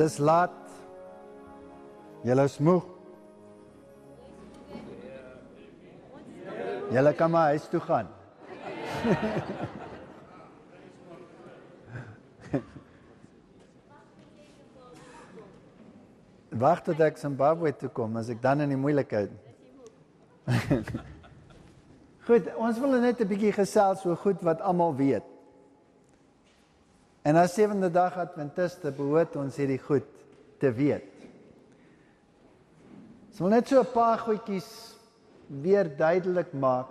Dis laat. Julle is moeg. Julle kan maar huis toe gaan. Wag tot ek Zimbabwe toe kom, as ek dan in die moeilikheid. Goed, ons wil net 'n bietjie gesels so goed wat almal weet. En as sewende dag Adventiste behoort ons hierdie goed te weet. Ons wil net so 'n paar goedjies weer duidelik maak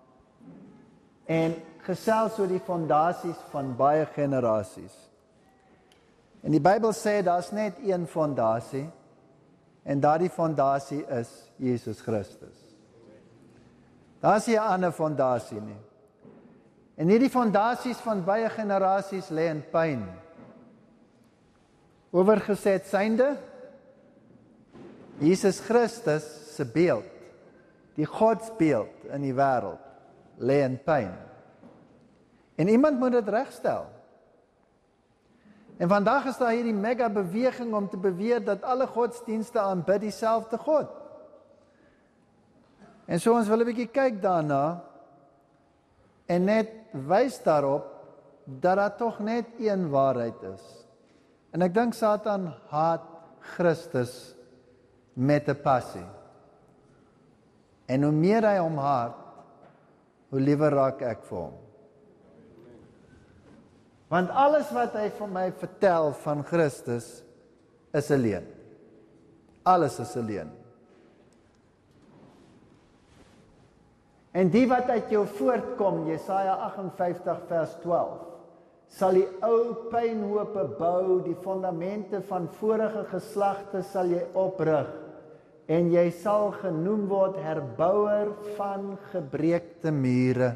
en gesels oor die fondasies van baie generasies. En die Bybel sê daar's net een fondasie en daardie fondasie is Jesus Christus. Daar's nie 'n ander fondasie nie. En hierdie fondasies van baie generasies lê in pyn. Oorgeset synde, Jesus Christus se beeld, die godsbeeld in die wêreld, lê in pyn. En iemand moet dit regstel. En vandag is daar hierdie mega beweging om te beweer dat alle godsdienste aanbid dieselfde God. En so ons wil 'n bietjie kyk daarna en net wys daarop dat daar tog net een waarheid is. En ek dink Satan haat Christus met 'n passie. En hoe meer hy hom haat, hoe liewer raak ek vir hom. Want alles wat hy vir my vertel van Christus is 'n leuen. Alles is 'n leuen. En die wat uit jou voortkom, Jesaja 58 vers 12, sal die ou pynhope bou, die fondamente van vorige geslagte sal jy oprig, en jy sal genoem word herbouer van gebreekte mure.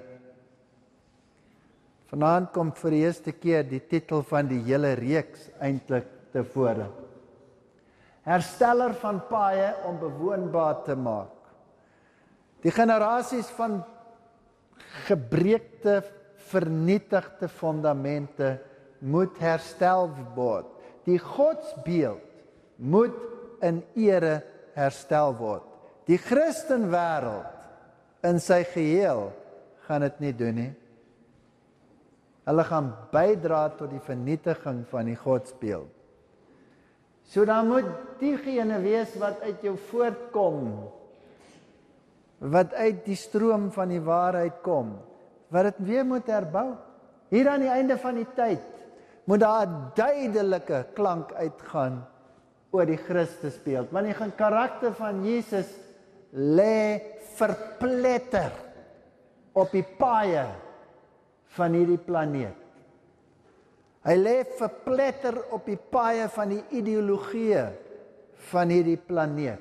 Vanaand kom vir die eerste keer die titel van die hele reeks eintlik tevore. Hersteller van paaie om bewoonbaar te maak. Die generasies van gebreekte, vernietigde fondamente moet herstel word. Die godsbeeld moet in ere herstel word. Die Christenwêreld in sy geheel gaan dit nie doen nie. Hulle gaan bydra tot die vernietiging van die godsbeeld. So dan moet diegene wees wat uit jou voortkom, wat uit die stroom van die waarheid kom, wat dit weer moet herbou. Hier aan die einde van die tyd moet daar 'n duidelike klank uitgaan oor die Christusbeeld, want die karakter van Jesus lê verpletter op die paaie van hierdie planeet. Hy lê verpletter op die paaie van die ideologieë van hierdie planeet.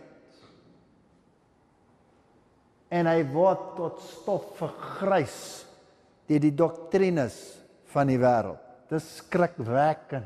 En hy word tot stof vergrys deur die doktrines van die wêreld. Dis skrikwekkend.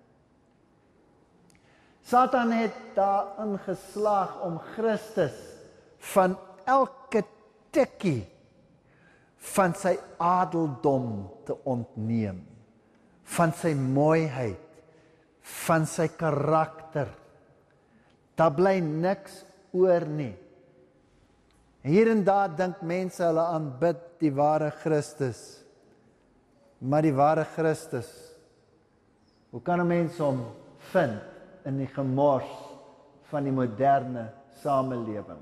Satan het daarin geslaag om Christus van elke tikkie van sy adeldom te ontneem, van sy mooiheid, van sy karakter. Daar bly niks oor nie. Hier en daar dink mense hulle aanbid die ware Christus, maar die ware Christus, hoe kan 'n mens hom vind in die gemors van die moderne samelewing?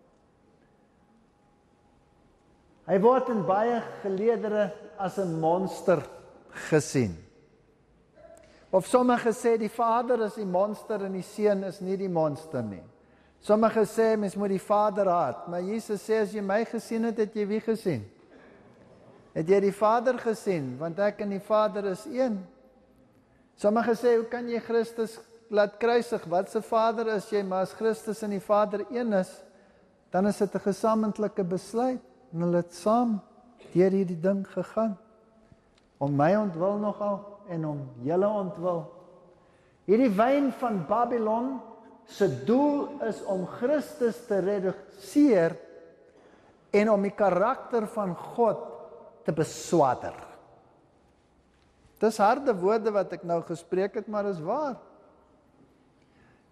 Hy word in baie geleedere as 'n monster gesien. Of sommige sê die Vader is die monster en die Seun is nie die monster nie. Sommige sê mens moet die Vader haat, maar Jesus sê as jy my gesien het, het jy wie gesien? Het jy die Vader gesien? Want ek en die Vader is een. Sommige sê hoe kan jy Christus laat kruisig? Wat se Vader is jy? Maar as Christus en die Vader een is, dan is dit 'n gesamentlike besluit. En hulle het saam deur hierdie ding gegaan. Om my ontwil nogal en om julle ontwil. Hierdie wyn van Babylon se doel is om Christus te reduseer en om die karakter van God te beswader. Dis harde woorde wat ek nou gespreek het, maar is waar.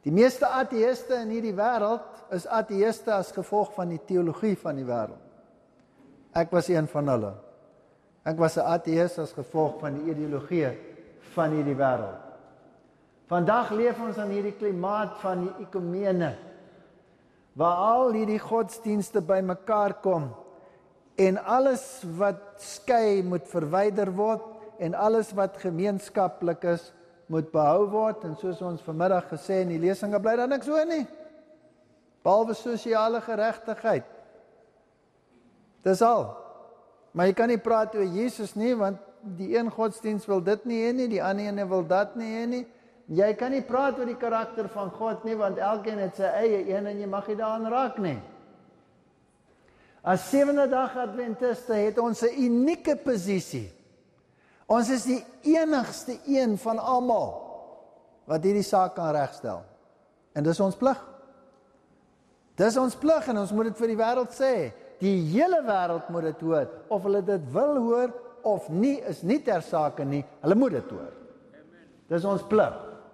Die meeste ateïste in hierdie wêreld is ateïste as gevolg van die teologie van die wêreld. Ek was een van hulle. Ek was 'n ateïs as gevolg van die ideologie van hierdie wêreld. Vandag leef ons in hierdie klimaat van die ekumene, waar al hierdie godsdienste bymekaar kom en alles wat skei moet verwyder word en alles wat gemeenskaplik is moet behou word, en soos ons vanmiddag gesê in die lesinge bly daar niks oor nie, behalwe sosiale geregtigheid. Dis al. Maar jy kan nie praat oor Jesus nie, want die een godsdienst wil dit nie hê nie, die ander ene wil dat nie hê nie. Jy kan nie praat oor die karakter van God nie, want elkeen het sy eie een en jy mag nie daaraan raak nie. As sewende dag Adventiste het ons 'n unieke posisie. Ons is die enigste een van almal wat hierdie saak kan regstel. En dis ons plig. Dis ons plig en ons moet dit vir die wêreld sê. Die hele wêreld moet dit hoor. Of hulle dit wil hoor of nie, is nie ter sake nie. Hulle moet dit hoor. Dis ons plig.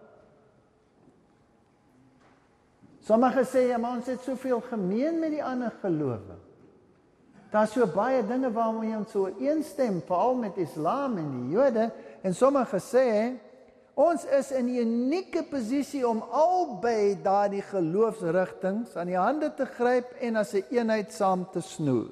Sommige sê, ja, maar ons het soveel gemeen met die ander gelowe. Daar is so baie dinge waarmee ons so ooreenstem, veral met Islam en die Jode. En sommige sê, ons is in 'n unieke posisie om albei daardie geloofsrigtings aan die hande te gryp en as 'n eenheid saam te snoer.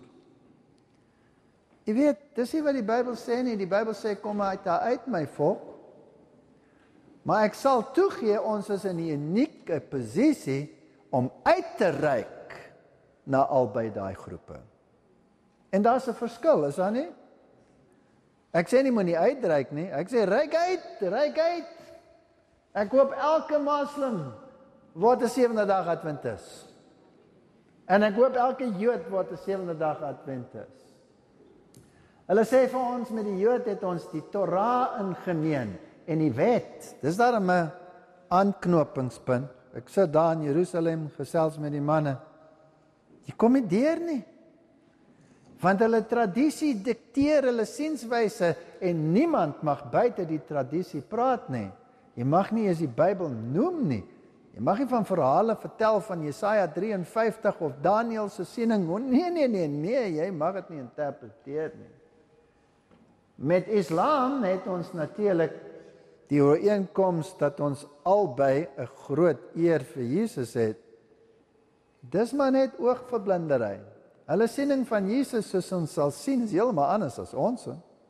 Jy weet, dis nie wat die Bybel sê nie. Die Bybel sê, kom uit my volk. Maar ek sal toegee, ons is in 'n unieke posisie om uit te reik na albei daai groepe. En daar's 'n verskil, is daar nie? Ek sê nie moet nie uitreik nie. Ek sê reik uit. Ek hoop elke moslim word 'n sewende dag Adventis. En ek hoop elke Jood word 'n sewende dag Adventis. Hulle sê vir ons met die Jood het ons die Torah ingemeen en die wet. Dis daarom 'n aanknopingspunt. Ek sit daar in Jerusalem gesels met die manne. Jy kom nie deur nie. Want hulle tradisie dikteer hulle sienswyse en niemand mag buite die tradisie praat nie. Jy mag nie eens die Bybel noem nie. Jy mag nie van verhale vertel van Jesaja 53 of Daniël se siening. Nee, jy mag dit nie interpreteer nie. Met Islam het ons natuurlik die ooreenkoms dat ons albei 'n groot eer vir Jesus het. Dis maar net oogverblindery. Hulle siening van Jesus, soos ons sal sien, is heeltemal anders as ons.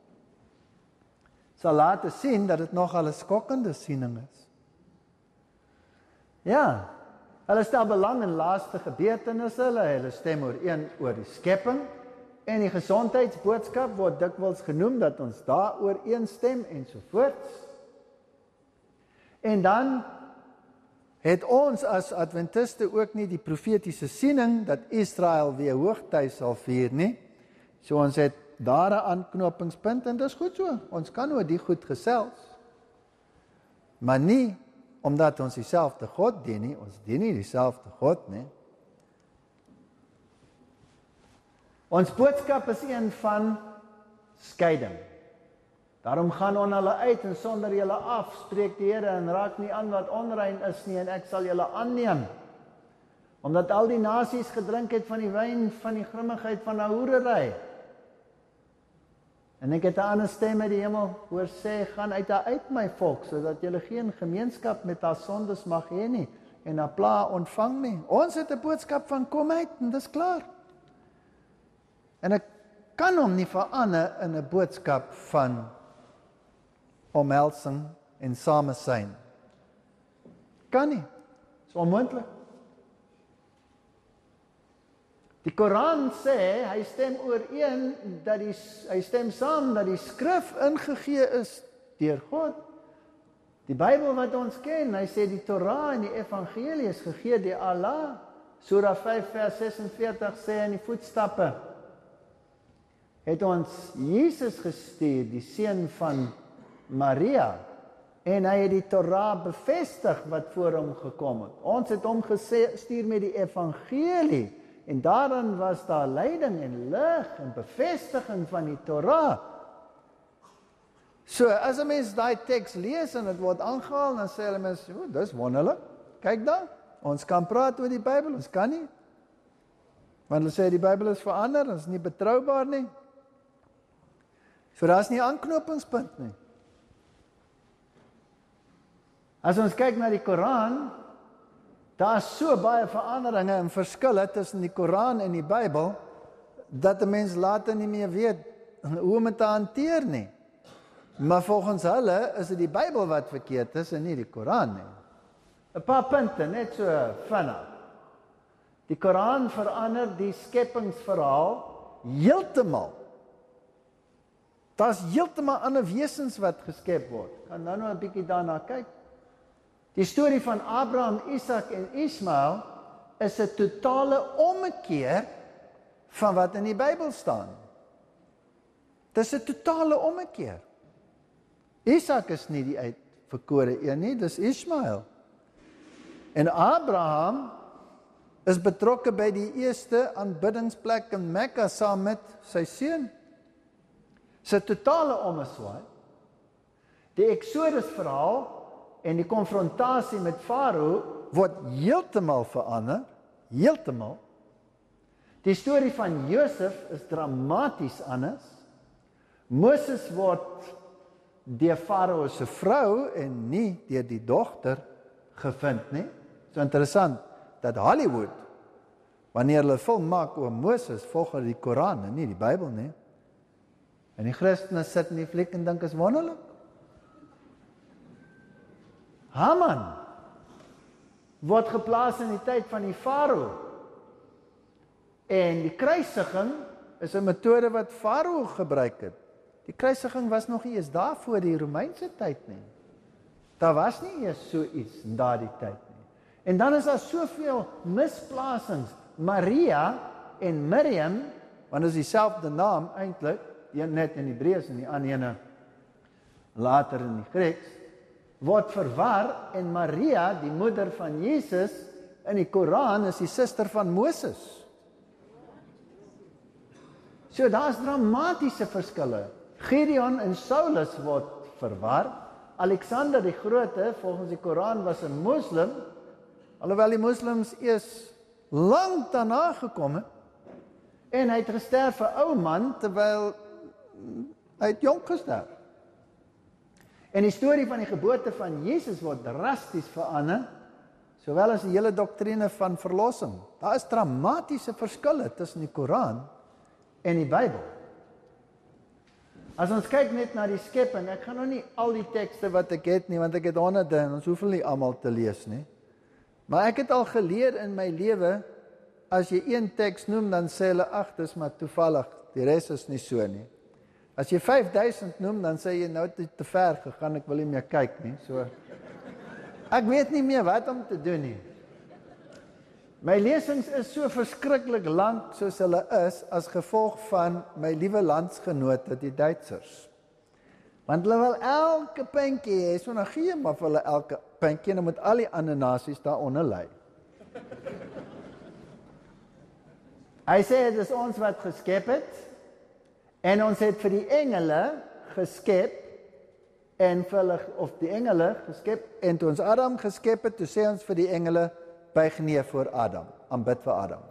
Sal later sien dat dit nogal 'n skokkende siening is. Ja, hulle stel belang in laaste gebeurtenisse, hulle stem ooreen oor die skepping, en die gesondheidsboodskap word dikwels genoem dat ons daaroor eenstem ensovoorts. En dan het ons as Adventiste ook nie die profetiese siening dat Israel weer hoogtyd sal vier nie. So ons het daar 'n aanknopingspunt en dis goed so. Ons kan oor die goed gesels. Maar nie omdat ons dieselfde God dien nie. Ons dien nie dieselfde God nie. Ons boodskap is een van skeiding. Daarom gaan on hulle uit en sonder julle af, spreek die Here, en raak nie aan wat onrein is nie, en ek sal julle aanneem. Omdat al die nasies gedrink het van die wyn van die grimmigheid van hoerery. En ek het 'n ander stem uit die hemel hoor sê, gaan uit my volk, sodat julle geen gemeenskap met haar sondes mag hê nie, en haar pla ontvang nie. Ons het 'n boodskap van kom uit, en dis klaar. En ek kan hom nie verander in 'n boodskap van omhelsing en samesyn. Kan nie. Dis onmoontlik. Die Koran sê, hy stem saam dat die skrif ingegee is deur God. Die Bybel wat ons ken, hy sê die Torah en die evangelie is gegee deur Allah. Surah 5 vers 46 sê in die voetstappe het ons Jesus gestuur, die seun van Maria, en hy het die Torah bevestig wat voor hom gekom het. Ons het hom gestuur met die evangelie, en daarin was daar leiding en lig en bevestiging van die Torah. So, as 'n mens daai teks lees en dit word aangehaal, dan sê hulle mens, dis wonderlik. Kyk dan, ons kan praat oor die Bybel, ons kan nie. Want hulle sê die Bybel is verander, ons is nie betroubaar nie. So daar is nie aanknopingspunt nie. As ons kyk na die Koran, daar is so baie veranderinge en verskille tussen die Koran en die Bybel, dat 'n mens later nie meer weet hoe om dit te hanteer nie. Maar volgens hulle is dit die Bybel wat verkeerd is en nie die Koran nie. 'n Paar punte, net so vinnig. Die Koran verander die skepingsverhaal heeltemal. Daar's heeltemal ander wesens wat geskep word. Kan nou 'n bietjie daarna kyk. Die storie van Abraham, Isak en Ismael is 'n totale ommekeer van wat in die Bybel staan. Dis 'n totale ommekeer. Isak is nie die uitverkore een nie, dis Ismael. En Abraham is betrokke by die eerste aanbiddingsplek in Mekka saam met sy seun. Dis 'n totale ommeswaai. Die Exodus verhaal en die konfrontasie met Farao word heeltemal verander, heeltemal. Die storie van Josef is dramaties anders. Moses word deur Farao se vrou en nie deur die dogter gevind nie. So interessant dat Hollywood, wanneer hulle 'n film maak oor Moses, volg hulle die Koran en nie die Bybel nie. En die Christene sit in die fliek en dink is wonderlik. Haman word geplaas in die tyd van die Farao. En die kruisiging is 'n metode wat Farao gebruik het. Die kruisiging was nog nie eens daar voor die Romeinse tyd nie. Daar was nie eers so iets in daardie tyd nie. En dan is daar soveel misplasings. Maria en Miriam, want dit is dieselfde naam eintlik, een net in Hebreëus en die ander ene later in die Grieks, word verwar en Maria, die moeder van Jesus, in die Koran is die suster van Moses. So daar's dramatiese verskille. Gideon en Saulus word verwar. Alexander die Grote, volgens die Koran, was 'n moslim, alhoewel die moslims eers lank daarna gekom het. En hy het gesterf 'n ou man, terwyl hy het jonk gesterf. En die storie van die geboorte van Jesus word drasties verander, sowel as die hele doktrine van verlossing. Daar is dramatiese verskille tussen die Koran en die Bybel. As ons kyk net na die skepping, ek gaan nou nie al die tekste wat ek het nie, want ek het honderde en ons hoef hulle nie almal te lees nie. Maar ek het al geleer in my lewe, as jy een teks noem, dan sê hulle, ag, dis maar toevallig, die res is nie so nie. As jy 5000 noem, dan sê jy nou te ver gegaan, ek wil nie meer kyk nie. So, ek weet nie meer wat om te doen nie. My lesings is so verskriklik lank soos hulle is, as gevolg van my liewe landsgenote, die Duitsers. Want hulle wil elke puntjie hê, so dan gee maar vir hulle elke puntjie, en dan moet al die ander nasies daaronder lê. Hy sê, dit is ons wat geskep het, en ons het vir die engele geskep, en vir hulle, of die engele geskep, en toe ons Adam geskep het, toe sê ons vir die engele, buig neer voor Adam, aanbid vir Adam.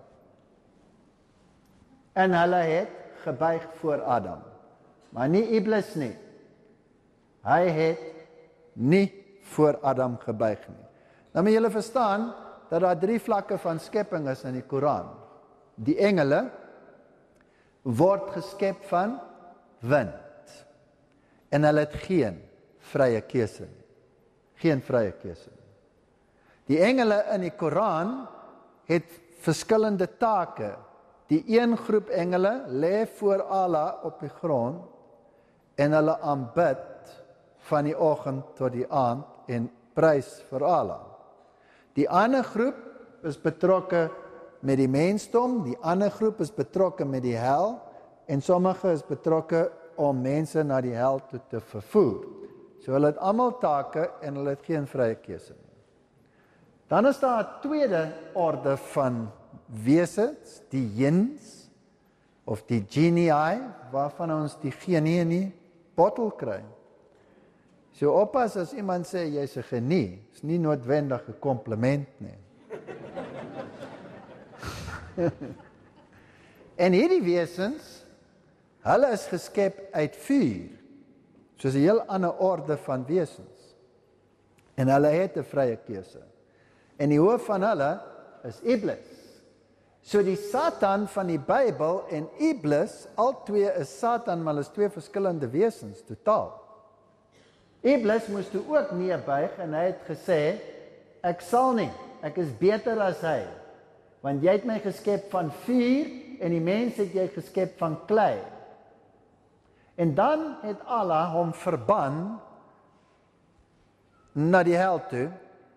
En hulle het gebuig voor Adam, maar nie Iblis nie. Hy het nie voor Adam gebuig nie. Nou moet julle verstaan, dat daar 3 vlakke van skepping is in die Koran. Die engele word geskep van wind, en hulle het geen vrye keuse nie. Geen vrye keuse nie. Die engele in die Koran het verskillende take. Die een groep engele lê voor Allah op die grond en hulle aanbid van die oggend tot die aand en prys vir Allah. Die ander groep is betrokke met die mensdom, die ander groep is betrokke met die hel en sommige is betrokke om mense na die hel toe te vervoer. So hulle het almal take en hulle het geen vrye keuse nie. Dan is daar 'n tweede orde van wesens, die jins, of die genii, waarvan ons die genii in die bottel kry. So oppas as iemand sê jy's 'n genie, is nie noodwendig 'n kompliment nie. En hierdie wesens, hulle is geskep uit vuur, soos 'n heel ander orde van wesens. En hulle het 'n vrye keuse. En die hoof van hulle is Iblis. So die Satan van die Bybel en Iblis, al twee is Satan, maar hulle is twee verskillende wesens, totaal. Iblis moes toe ook neerbuig en hy het gesê, ek sal nie, ek is beter as hy, want jy het my geskep van vuur en die mens het jy geskep van klei. En dan het Allah hom verban na die hel toe,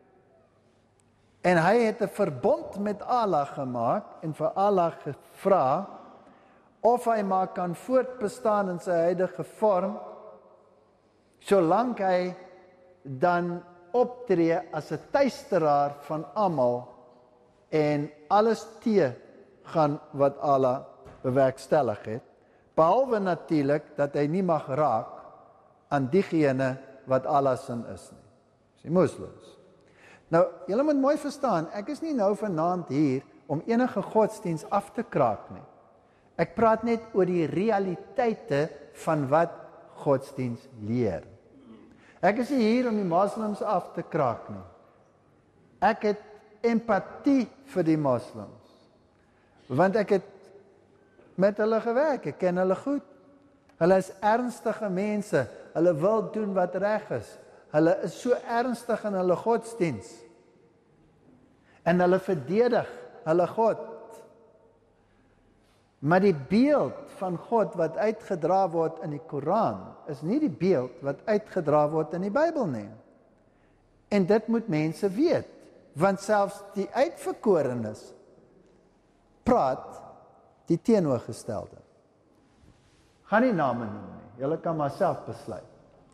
en hy het 'n verbond met Allah gemaak en vir Allah gevra of hy maar kan voortbestaan in sy huidige vorm, solank hy dan optree as 'n tuisteraar van almal en alles gaan wat Allah bewerkstellig het, behalwe natuurlik dat hy nie mag raak aan diegene wat Allah sin is nie. Dis die moslems. Nou, julle moet mooi verstaan, ek is nie nou vanaand hier om enige godsdiens af te kraak nie. Ek praat net oor die realiteite van wat godsdiens leer. Ek is nie hier om die moslems af te kraak nie. Ek het empatie vir die moslems, want ek het met hulle gewerk, ek ken hulle goed. Hulle is ernstige mense, hulle wil doen wat reg is. Hulle is so ernstig in hulle godsdiens. En hulle verdedig hulle God. Maar die beeld van God wat uitgedra word in die Koran, is nie die beeld wat uitgedra word in die Bybel nie. En dit moet mense weet, want selfs die uitverkorenes praat die teenoorgestelde. Gaan nie name noem nie, julle kan maar self besluit.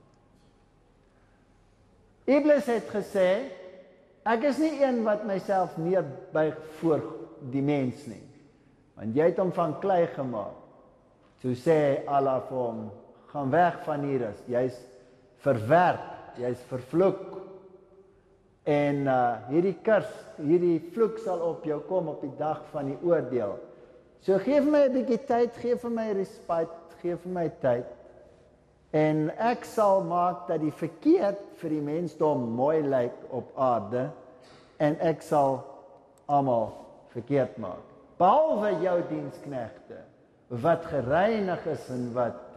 Iblis het gesê, ek is nie een wat myself neerbuig voor die mens nie, want jy het hom van klei gemaak. Toe sê Allah vir hom, gaan weg van hier is, jy's verwerp, jy's vervloek, en hierdie vloek sal op jou kom op die dag van die oordeel. So geef my 'n bietjie tyd, geef vir my respite, geef vir my tyd, en ek sal maak dat die verkeerd vir die mensdom mooi lyk op aarde, en ek sal almal verkeerd maak. Behalwe jou diensknegte, wat gereinig is en wat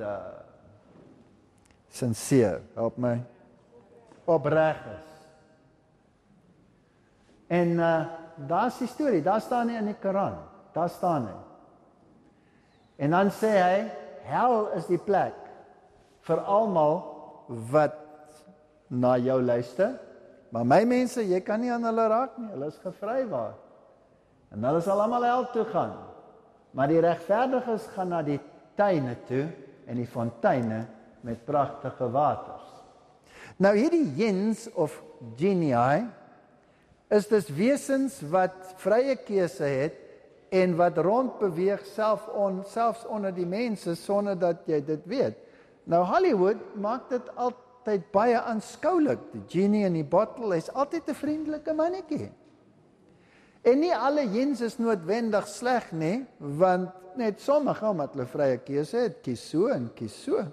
sincere, help my, opreg is. En daar is die storie, daar staan hy in die Koran, daar staan hy. En dan sê hy, hel is die plek vir almal wat na jou luister, maar my mense, jy kan nie aan hulle raak nie, hulle is gevrywaar. En hulle sal almal hel toe gaan. Maar die regverdiges gaan na die tuine toe en die fonteine met pragtige waters. Nou hierdie jins of genii is dus wesens wat vrye keuse het en wat rondbeweeg selfs onder die mense sonder dat jy dit weet. Nou Hollywood maak dit altyd baie aanskoulik. Die genie in die bottle is altyd 'n vriendelike mannetjie. En nie alle jins is noodwendig sleg nie, want net sommige omdat hulle vrye keuse het, kies so en kies so.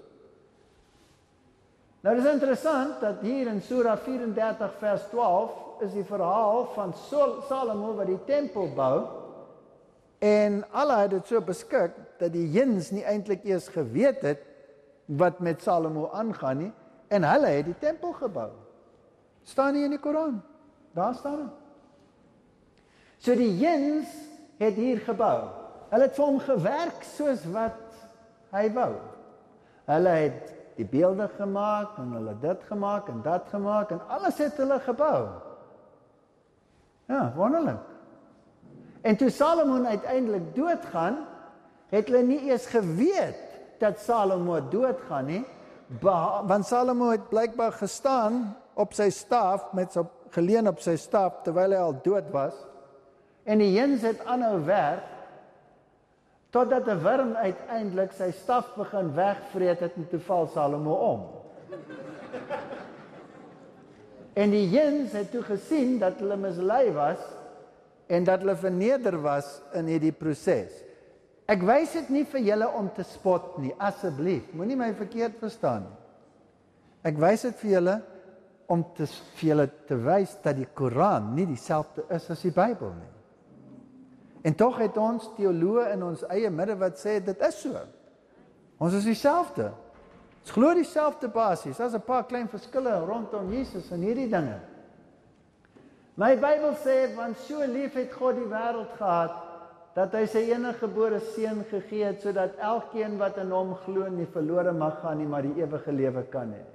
Nou dit is interessant dat hier in Surah 34 vers 12 is die verhaal van Salomo wat die tempel bou, en Allah het dit so beskik dat die jins nie eintlik eers geweet het wat met Salomo aangaan nie, en hulle het die tempel gebou. Staan nie in die Koran, daar staan dit. So die jins het hier gebou. Hulle het vir hom gewerk soos wat hy wou. Hulle het die beelde gemaak en hulle dit gemaak en dat gemaak en alles het hulle gebou. Ja, wonderlik. En toe Salomo uiteindelik doodgaan, het hulle nie eers geweet dat Salomo doodgaan nie, want Salomo het blykbaar gestaan op sy staf, geleun op sy staf terwyl hy al dood was. En die jins het aanhou werk, totdat 'n wurm uiteindelik sy staf begin wegvreet het en toe val Salomo om. En die Jens het toe gesien dat hulle mislei was en dat hulle verneder was in hierdie proses. Ek wys dit nie vir julle om te spot nie, asseblief, moenie my verkeerd verstaan nie. Ek wys dit vir julle om vir julle te wys dat die Koran nie dieselfde is as die Bybel nie. En tog het ons teoloë in ons eie midde wat sê dit is so. Ons is dieselfde. Ons glo dieselfde basies. Daar's 'n paar klein verskille rondom Jesus en hierdie dinge. My Bybel sê, want so lief het God die wêreld gehad, dat hy sy eniggebore seun gegee het, sodat elkeen wat in hom glo nie verlore mag gaan nie, maar die ewige lewe kan hê.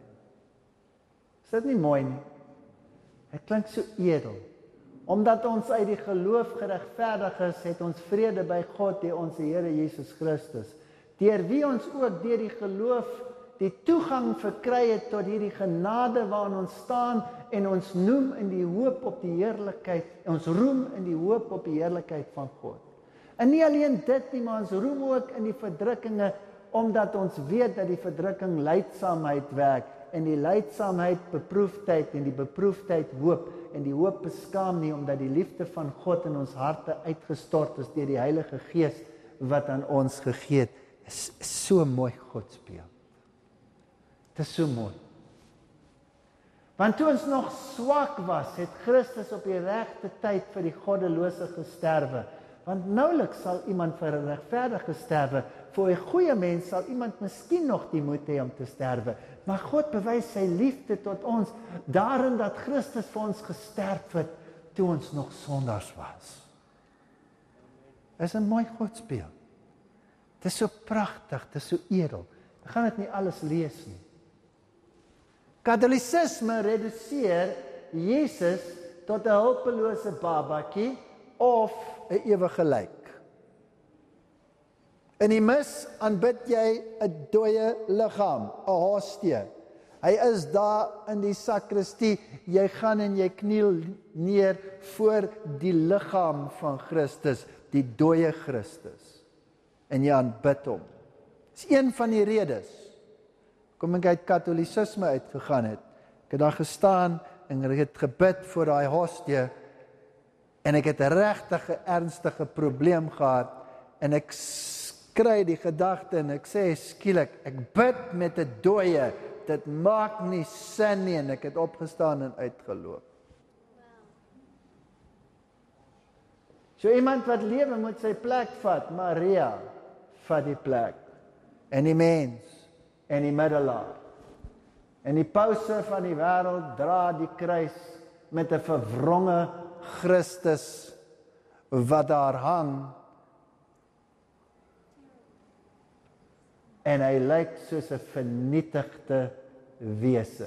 Is dit nie mooi nie? Dit klink so edel. Omdat ons uit die geloof geregverdig is, het ons vrede by God deur ons Here Jesus Christus, deur wie ons ook deur die geloof die toegang verkry het tot hierdie genade waarin ons staan en ons noem in die hoop op die heerlikheid, ons roem in die hoop op die heerlikheid van God. En nie alleen dit nie, maar ons roem ook in die verdrukkinge, omdat ons weet dat die verdrukking lydsaamheid werk, en die lydsaamheid beproefdheid, en die beproefdheid hoop, en die hoop beskaam nie, omdat die liefde van God in ons harte uitgestort is deur die Heilige Gees wat aan ons gegee het. Is so mooi godsbeeld. Dit is so mooi. Want toe ons nog swak was, het Christus op die regte tyd vir die goddelose gesterwe. Want nouliks sal iemand vir 'n regverdige sterwe, vir 'n goeie mens sal iemand miskien nog die moed hê om te sterwe. Maar God bewys sy liefde tot ons, daarin dat Christus vir ons gesterf het, toe ons nog sondaars was. Dit is 'n mooi godsbeeld. Dit is so pragtig, dit is so edel. Ek gaan dit nie alles lees nie. Katholicisme reduseer Jesus tot 'n hulpelose babatjie of 'n ewige lijk. In die mis aanbid jy 'n dooie liggaam, 'n hostie. Hy is daar in die sakristie, jy gaan en jy kniel neer voor die liggaam van Christus, die dooie Christus. En jy aanbid hom. Dis een van die redes kom ek uit Katholicisme uitgegaan het. Ek het daar gestaan en ek het gebid vir daai hostie en ek het 'n regtige ernstige probleem gehad en ek kry die gedagte en ek sê skielik, ek bid met 'n dooie, dit maak nie sin nie en ek het opgestaan en uitgeloop. So iemand wat lewe moet sy plek vat, Maria vat die plek en die mens en die middelaar. En die pause van die wêreld dra die kruis met 'n verwronge Christus wat daar hang. En hy lyk soos 'n vernietigde wese.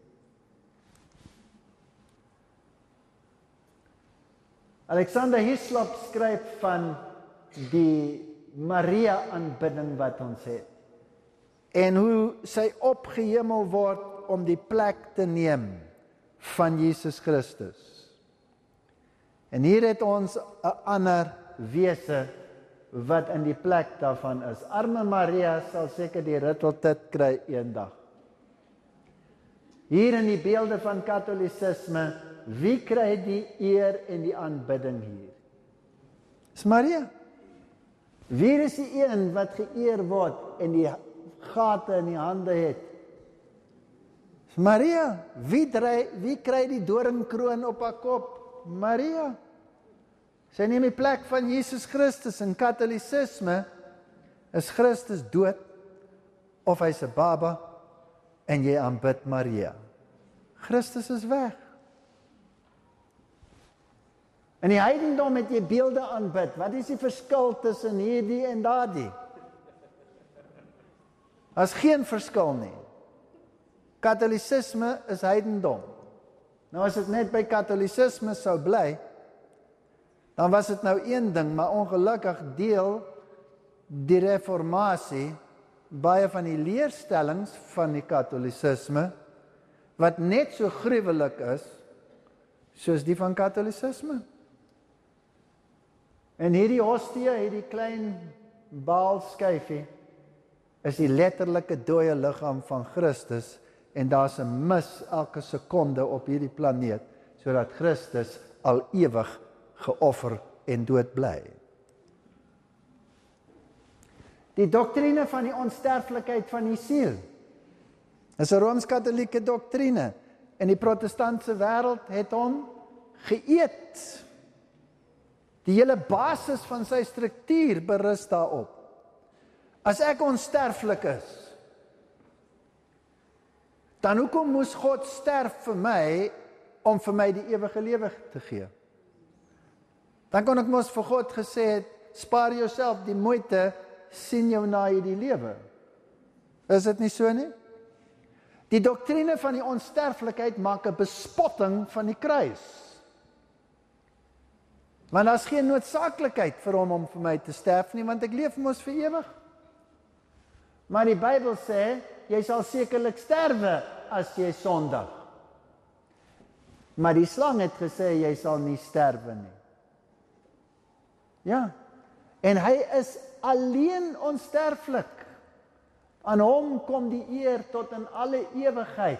Alexander Hislop skryf van die Maria-aanbidding wat ons het. En hoe sy opgehemel word om die plek te neem van Jesus Christus. En hier het ons 'n ander wese wat in die plek daarvan is. Arme Maria sal seker die ritteltit kry eendag. Hier in die beelde van Katholicisme, wie kry die eer en die aanbidding hier? Dis Maria. Wie is die een wat geëer word en die gate in die hande het? Dis Maria. Wie kry die doringkroon op haar kop? Maria. Sy neem die plek van Jesus Christus. In Katholicisme is Christus dood of hy's 'n baba en jy aanbid Maria. Christus is weg. In die heidendom het jy beelde aanbid. Wat is die verskil tussen hierdie en daardie? Daar's geen verskil nie. Katholicisme is heidendom. Nou as dit net by Katholicisme sou bly, dan was dit nou een ding, maar ongelukkig deel die reformatie baie van die leerstellings van die Katholicisme, wat net so gruwelik is, soos die van Katholicisme. En hierdie hostie, hierdie klein baalskyfie, is die letterlike dooie liggaam van Christus, en daar's 'n mis elke sekonde op hierdie planeet, sodat Christus al ewig geoffer en dood bly. Die doktrine van die onsterflikheid van die siel is 'n Rooms-Katolieke doktrine, en die protestantse wêreld het hom geëet. Die hele basis van sy struktuur berus daarop. As ek onsterflik is, dan hoekom moes God sterf vir my, om vir my die ewige lewe te gee? Dan kon ek mos vir God gesê het, spaar jouself die moeite, sien jou na hierdie lewe. Is dit nie so nie? Die doktrine van die onsterflikheid maak 'n bespotting van die kruis. Want daar's geen noodsaaklikheid vir hom om vir my te sterf nie, want ek leef mos vir ewig. Maar die Bybel sê, jy sal sekerlik sterwe as jy sondig. Maar die slang het gesê, jy sal nie sterwe nie. Ja, en hy is alleen onsterflik. Aan hom kom die eer tot in alle ewigheid.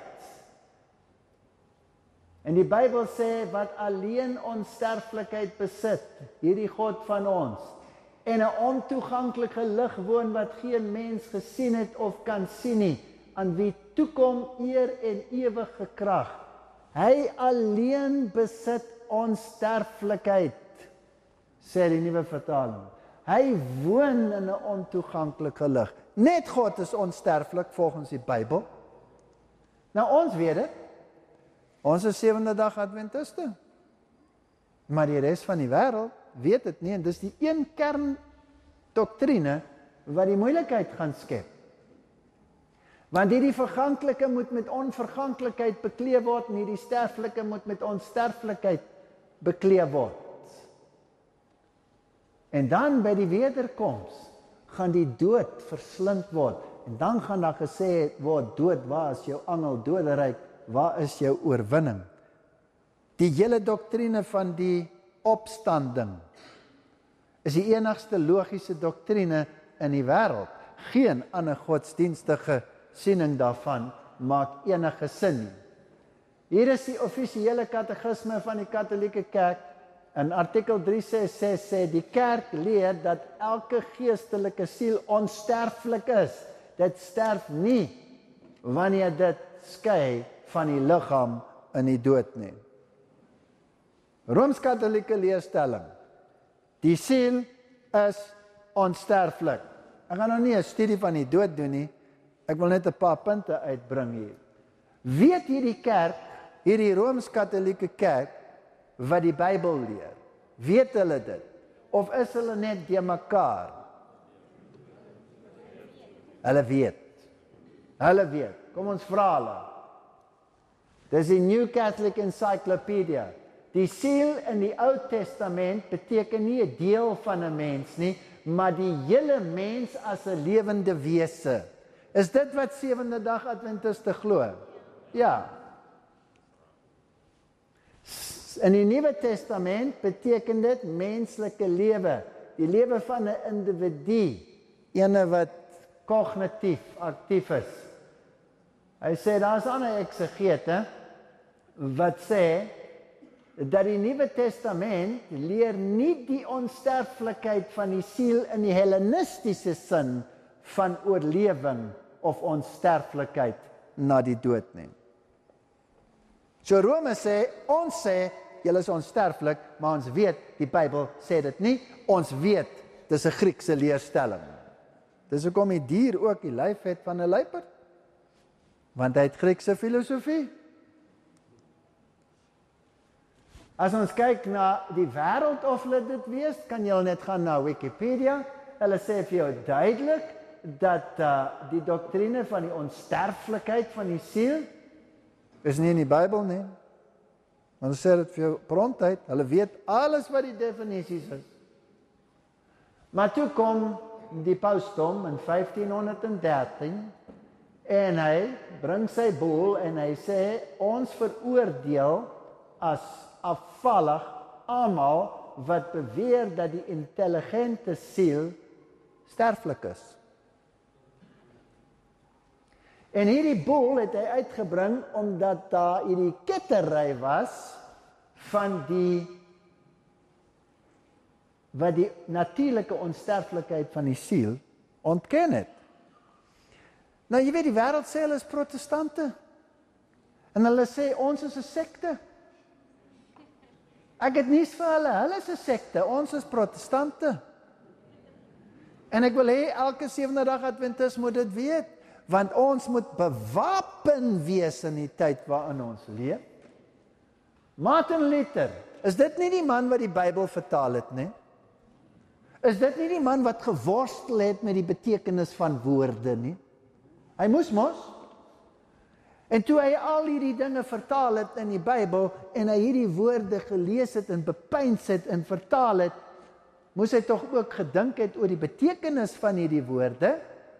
En die Bybel sê, wat alleen onsterflikheid besit, hierdie God van ons, en 'n ontoeganklike lig woon wat geen mens gesien het of kan sien nie, aan wie toekom eer en ewige krag. Hy alleen besit onsterflikheid, sê die nuwe vertaling. Hy woon in 'n ontoeganklike lig. Net God is onsterflik volgens die Bybel. Nou ons weet dit. Ons is 7de dag Adventiste. Maar die res van die wêreld weet dit nie, en dis die een kern doktrine wat die moeilikheid gaan skep. Want hierdie verganklike moet met onverganklikheid bekleed word, en hierdie sterflike moet met onsterflikheid bekleed word. En dan by die wederkoms gaan die dood verslind word, en dan gaan daar gesê word, dood, waar is jou angel, doderyk, waar is jou oorwinning? Die hele doktrine van die opstanding is die enigste logiese doktrine in die wêreld. Geen ander godsdienstige siening daarvan maak enige sin nie. Hier is die offisiële katekisme van die Katolieke Kerk. In artikel 366 sê die kerk leer dat elke geestelike siel onsterflik is. Dit sterf nie wanneer dit skei van die liggaam in die dood nie. Rooms-Katolieke leerstelling. Die siel is onsterflik. Ek gaan nou nie 'n studie van die dood doen nie. Ek wil net 'n paar punte uitbring hier. Weet hierdie kerk, hierdie Rooms-Katolieke kerk, wat die Bybel leer? Weet hulle dit? Of is hulle net de mekaar? Hulle weet. Hulle weet. Kom ons vra hulle. Dis die New Catholic Encyclopedia. Die siel in die Ou Testament beteken nie 'n deel van 'n mens nie, maar die hele mens as 'n lewende wese. Is dit wat 7de dag Adventiste glo? Ja. In die Nuwe Testament beteken dit menslike lewe, die lewe van 'n individu, ene wat kognitief aktief is. Hy sê daar's 'n ander eksegete wat sê dat die Nuwe Testament leer nie die onsterflikheid van die siel in die Hellenistiese sin van oorlewing of onsterflikheid na die dood nie. So Rome sê, ons sê, julle is onsterflik, maar ons weet, die Bybel sê dit nie, ons weet, dis 'n Griekse leerstelling. Dis hoekom die dier ook die lyf het van 'n luiperd, want hy het Griekse filosofie. As ons kyk na die wêreld of hulle dit weet, kan jy net gaan na Wikipedia, hulle sê vir jou duidelik, dat die doktrine van die onsterflikheid van die siel, is nie in die Bybel nie. Ons sê dit vir jou prontuit, hulle weet alles wat die definisies is. Maar toe kom die pausdom in 1513 en hy bring sy boel en hy sê ons veroordeel as afvallig almal wat beweer dat die intelligente siel sterflik is. En hierdie boel het hy uitgebring omdat daar hierdie kettery was van wat die natuurlike onsterflikheid van die siel ontken het. Nou jy weet, die wêreld sê hulle is protestante. En hulle sê ons is 'n sekte. Ek het nuus vir hulle is 'n sekte, ons is protestante. En ek wil hê elke 7de dag Adventis moet dit weet, want ons moet bewapen wees in die tyd waarin ons leef. Martin Luther, is dit nie die man wat die Bybel vertaal het nie? Is dit nie die man wat geworstel het met die betekenis van woorde nie? Hy moes mos. En toe hy al hierdie dinge vertaal het in die Bybel, en hy hierdie woorde gelees het, en bepeins het, en vertaal het, moes hy tog ook gedink het oor die betekenis van hierdie woorde.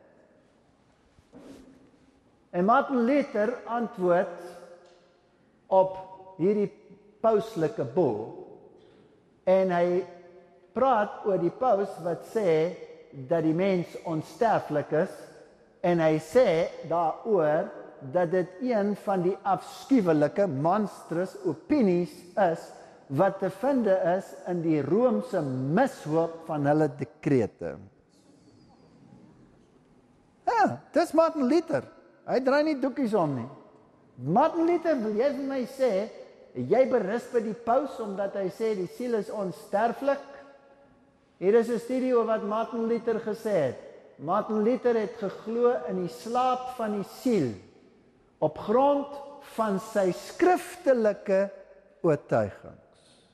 En Martin Luther antwoord op hierdie pauslike boel, en hy praat oor die paus wat sê dat die mens onsterflik is, en hy sê daaroor dat dit een van die afskuwelike monstrous opinies is wat te vind is in die Romeinse mishoop van hulle dekrete. Ja, dis Martin Luther. Hy draai nie doekies om nie. Martin Luther, wil jy vir my sê, jy berus by die paus omdat hy sê die siel is onsterflik? Hier is 'n studie oor wat Martin Luther gesê het. Martin Luther het geglo in die slaap van die siel op grond van sy skriftelike oortuigings.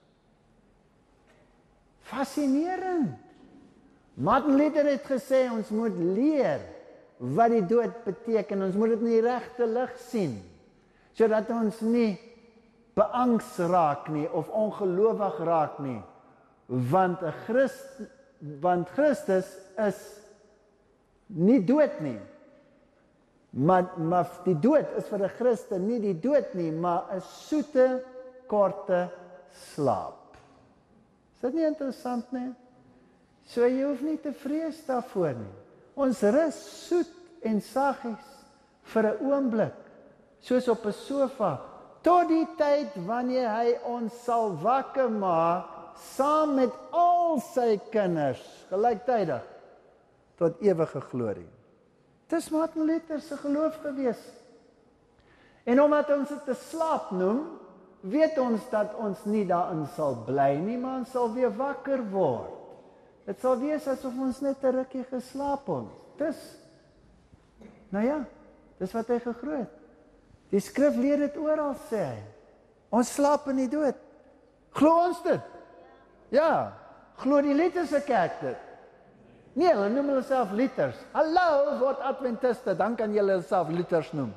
Fascinerend. Martin Luther het gesê ons moet leer wat die dood beteken. Ons moet dit in die regte lig sien, sodat ons nie beangs raak nie of ongelowig raak nie, want Christus is nie dood nie. Maar die dood is vir 'n Christen nie die dood nie, maar 'n soete, korte slaap. Is dit nie interessant nie? So jy hoef nie te vrees daarvoor nie. Ons rus soet en saggies vir 'n oomblik, soos op 'n sofa, tot die tyd wanneer hy ons sal wakker maak, saam met al sy kinders, gelyktydig, tot ewige glorie. Dis Martin Luther se geloof gewees. En omdat ons dit 'n slaap noem, weet ons dat ons nie daarin sal bly nie, maar ons sal weer wakker word. Dit sal wees asof ons net 'n rukkie geslaap het. Dis wat hy geglo het. Die skrif leer dit oral, sê hy. Ons slaap in die dood. Glo ons dit? Ja, glo die Lutherse kerk dit? Nee, hulle noem hulle self Luthers. Hallo, word Adventiste, dan kan julle hulle self Luthers noem.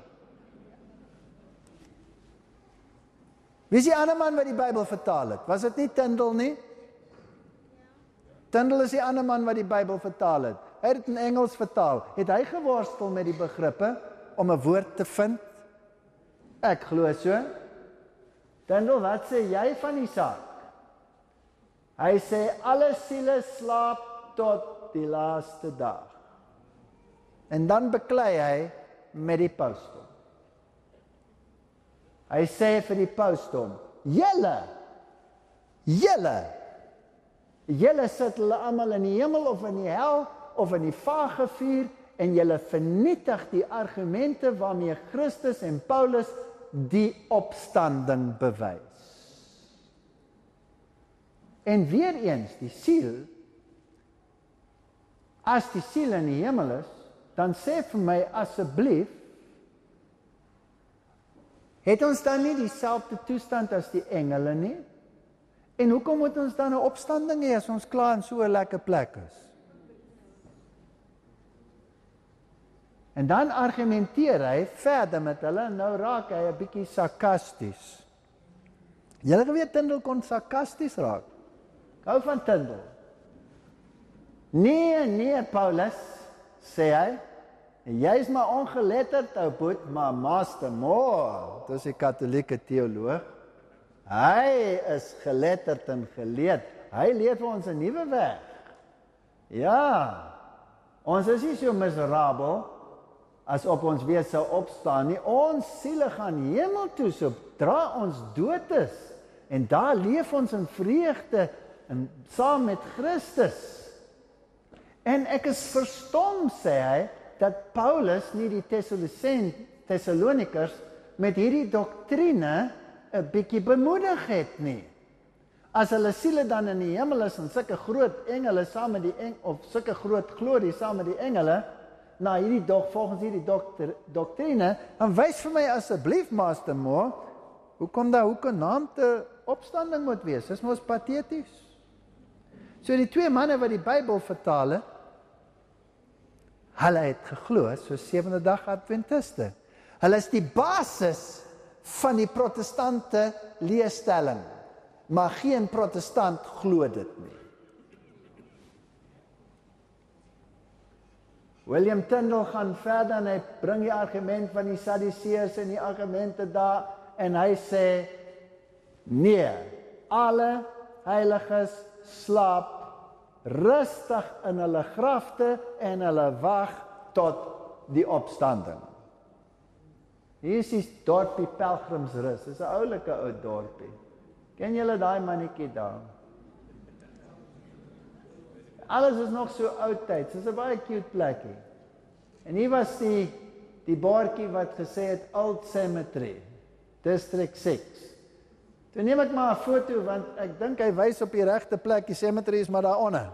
Wie is die ander man wat die Bybel vertaal het? Was dit nie Tyndale nie? Tyndale is die ander man wat die Bybel vertaal het. Hy het dit in Engels vertaal. Het hy geworstel met die begrippe om 'n woord te vind? Ek glo so. Tyndale, wat sê jy van die saak? Hy sê alle siele slaap tot die laaste dag. En dan beklei hy met die pausdom. Hy sê vir die pausdom, julle sit hulle almal in die hemel of in die hel of in die vage vuur en julle vernietig die argumente waarmee Christus en Paulus die opstanding bewys. En weer eens, die siel, as die siel in die hemel is, dan sê vir my asseblief, het ons dan nie dieselfde toestand as die engele nie? En hoekom moet ons dan 'n opstanding hê as ons klaar in so 'n lekker plek is? En dan argumenteer hy verder met hulle, en nou raak hy 'n bietjie sarkasties. Julle geweet Tyndale kon sarkasties raak. Hou van Tyndale. Nee, Paulus, sê hy, jy is maar ongeletterd, ou boet, maar Master Moore, dis die katholieke teoloog, hy is geletterd en geleerd. Hy leer vir ons 'n nuwe weg. Ja, ons is nie so miserabel as op ons weer sou opstaan nie. Ons siele gaan hemel toe, sodra ons dood is. En daar leef ons in vreugde en saam met Christus. En ek is verstom, sê hy, dat Paulus nie die Thessalonikers met hierdie doktrine 'n bietjie bemoedig het nie. As hulle siele dan in die hemel is en sulke groot engele saam met die of sulke groot glorie saam met die engele, na hierdie volgens hierdie doktrine, dan wys vir my asseblief, Master Moore, hoekom daar hoegenaamde opstanding moet wees? Dis mos pateties. So die twee manne wat die Bybel vertaal het, hulle het geglo, so sewende dag Adventiste. Hulle is die basis van die protestante leerstelling, maar geen protestant glo dit nie. William Tyndale gaan verder en hy bring die argument van die Sadduseërs en die argumente daar, en hy sê, nee, alle heiliges slaap rustig in hulle grafte en hulle wag tot die opstanding. Hier is die dorpie Pelgrimsrus, dis 'n oulike ou dorpie. Ken julle daai mannetjie daar? Alles is nog so oudtyds, dis 'n baie cute plekkie. En hier was die bordjie wat gesê het Old Cemetery, District 6. Toe neem ek maar 'n foto, want ek dink hy wys op die regte plek, die cemetery is maar daaronder.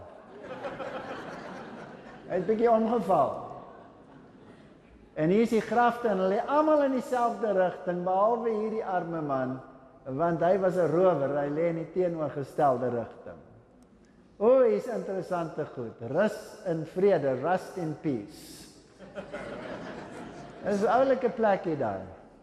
Hy het 'n bietjie omgeval. En hier is die grafte, en hulle lê almal in dieselfde rigting, behalwe hierdie arme man, want hy was 'n rower, hy lê in die teenoorgestelde rigting. O, hier is interessante goed. Rus in vrede, rust in peace. Dis 'n oulike plekkie daar.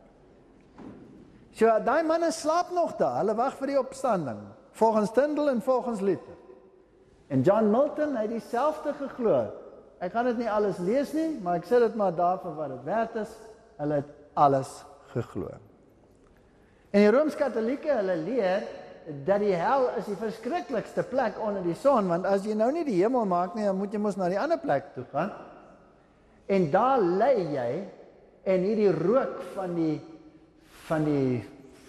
So, daai manne slaap nog daar, hulle wag vir die opstanding, volgens Tyndale en volgens Luther. En John Milton, hy het dieselfde geglo. Ek gaan dit nie alles lees nie, maar ek sê dit maar daar vir wat dit werd is, hulle het alles geglo. En die Rooms-Katolieke, hulle leer, dat die hel is die verskriklikste plek onder die son, want as jy nou nie die hemel maak nie, dan moet jy mos na die ander plek toe gaan. En daar lê jy, en hierdie rook van die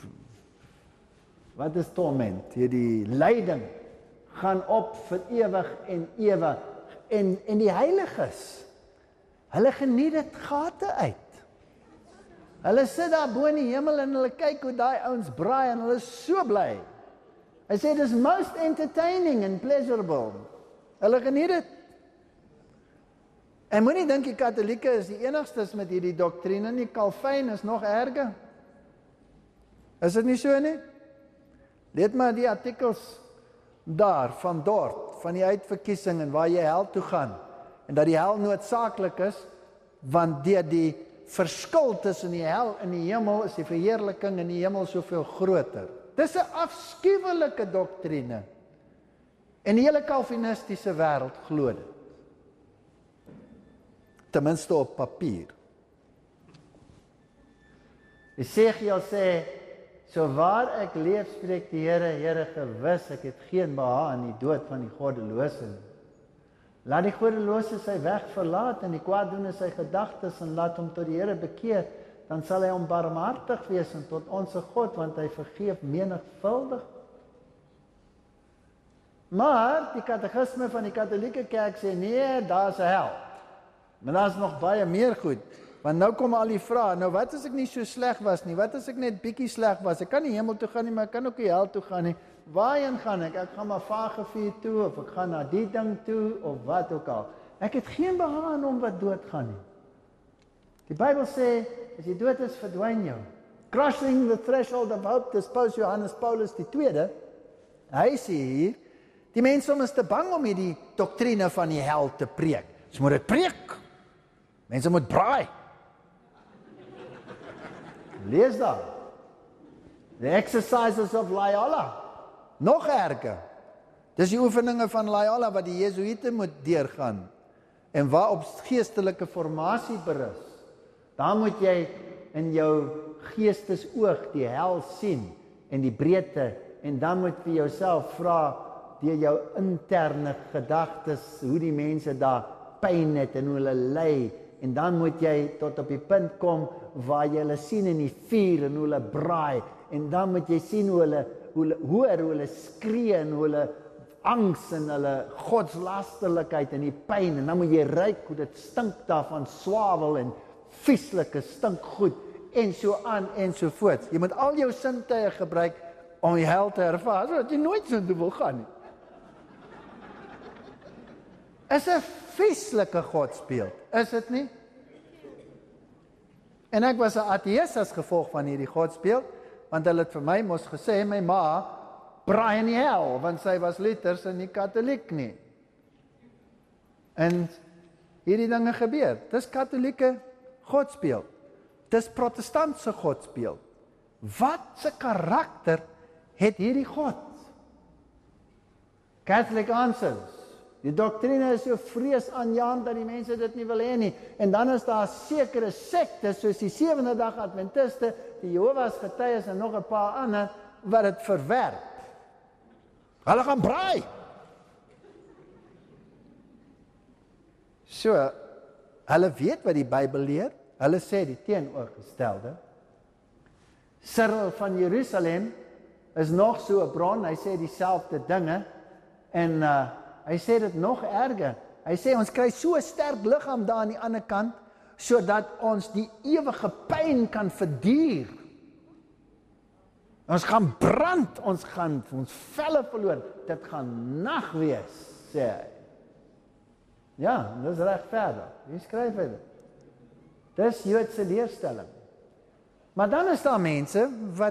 wat is torment, hierdie lyding, gaan op vir ewig en ewig. En die heiliges, hulle geniet dit gate uit. Hulle sit daar bo in die hemel en hulle kyk hoe daai ouens braai en hulle is so bly. Hy sê, it is most entertaining and pleasurable. Hulle geniet dit. En moenie dink die Katolieke is die enigstes met hierdie doktrine nie, Calvin is nog erger. Is dit nie so nie? Lees maar die artikels daar, van Dort, van die uitverkiesing en waar jy hel toe gaan. En dat die hel noodsaaklik is, want deur die verskil tussen die hel en die hemel is die verheerliking in die hemel soveel groter. Dis 'n afskuwelike doktrine. En die hele Calvinistiese wêreld glo dit. Ten minste op papier. Esegiel sê, so waar ek leef, spreek die Here, Here gewis, ek het geen behaag in die dood van die goddelose nie. Laat die goddelose sy weg verlaat en die kwaaddoener sy gedagtes en laat hom tot die Here bekeer, dan sal hy hom barmhartig wees en tot onsse God, want hy vergeef menigvuldig. Maar die katekisme van die Katolieke Kerk sê, nee, daar is 'n hel. Maar daar is nog baie meer goed. Want nou kom al die vrae, nou wat as ek nie so sleg was nie, wat as ek net bietjie sleg was, ek kan nie hemel toe gaan nie, maar ek kan ook die hel toe gaan nie, waarheen gaan ek? Ek gaan maar Vagevuur toe, of ek gaan na die ding toe, of wat ook al. Ek het geen behaag in hom wat dood gaan nie. Die Bybel sê, as jy dood is, verdwyn jou. Crossing the threshold of hope, dis Paus Johannes Paulus II, hy sê hier, die mense is te bang om hierdie doktrine van die hel te preek. Jy moet dit preek. Mense moet braai. Lees daar. The exercises of Loyola. Nog erger. Dis die oefeninge van Loyola wat die Jesuïte moet deurgaan. En waarop geestelike formasie berus. Dan moet jy in jou geestesoog die hel sien en die breedte. En dan moet jy jouself vra deur jou interne gedagtes hoe die mense daar pyn het en hoe hulle ly en dan moet jy tot op die punt kom waar jy hulle sien in die vuur en hoe hulle braai, en dan moet jy sien hoe hulle skree en hoe hulle angs en hulle godslasterlikheid en die pyn, en dan moet jy ruik hoe dit stink daar van swavel en vieslike stinkgoed, en so aan en so voort. Jy moet al jou sintuie gebruik om die hel te ervaar, sodat jy nooit so toe wil gaan nie. Is 'n vieslike godsbeeld, is dit nie? En ek was 'n ateïs as gevolg van hierdie godsbeeld, want hulle het vir my mos gesê, my ma braai in die hel, want sy was Luthers en nie Katoliek nie. En hierdie dinge gebeur. Dis Katolieke godsbeeld. Dis protestantse godsbeeld. Wat se karakter het hierdie God? Catholic answers. Die doktrine is so vreesaanjaend dat die mense dit nie wil hê nie. En dan is daar sekere sektes soos die Sewende Dag Adventiste, die Jehovah's Getuies en nog 'n paar ander wat dit verwerp. Hulle gaan braai. So, hulle weet wat die Bybel leer. Hulle sê die teenoorgestelde. Cyril van Jerusalem is nog so 'n bron, hy sê dieselfde dinge, en hy sê dit nog erger. Hy sê ons kry so 'n sterk liggaam daar aan die ander kant, sodat ons die ewige pyn kan verduur. Ons gaan brand, ons gaan ons velle verloor, dit gaan nag wees, sê hy. Ja, dis regverdig. Wie skryf dit? Dis Joodse leerstelling. Maar dan is daar mense wat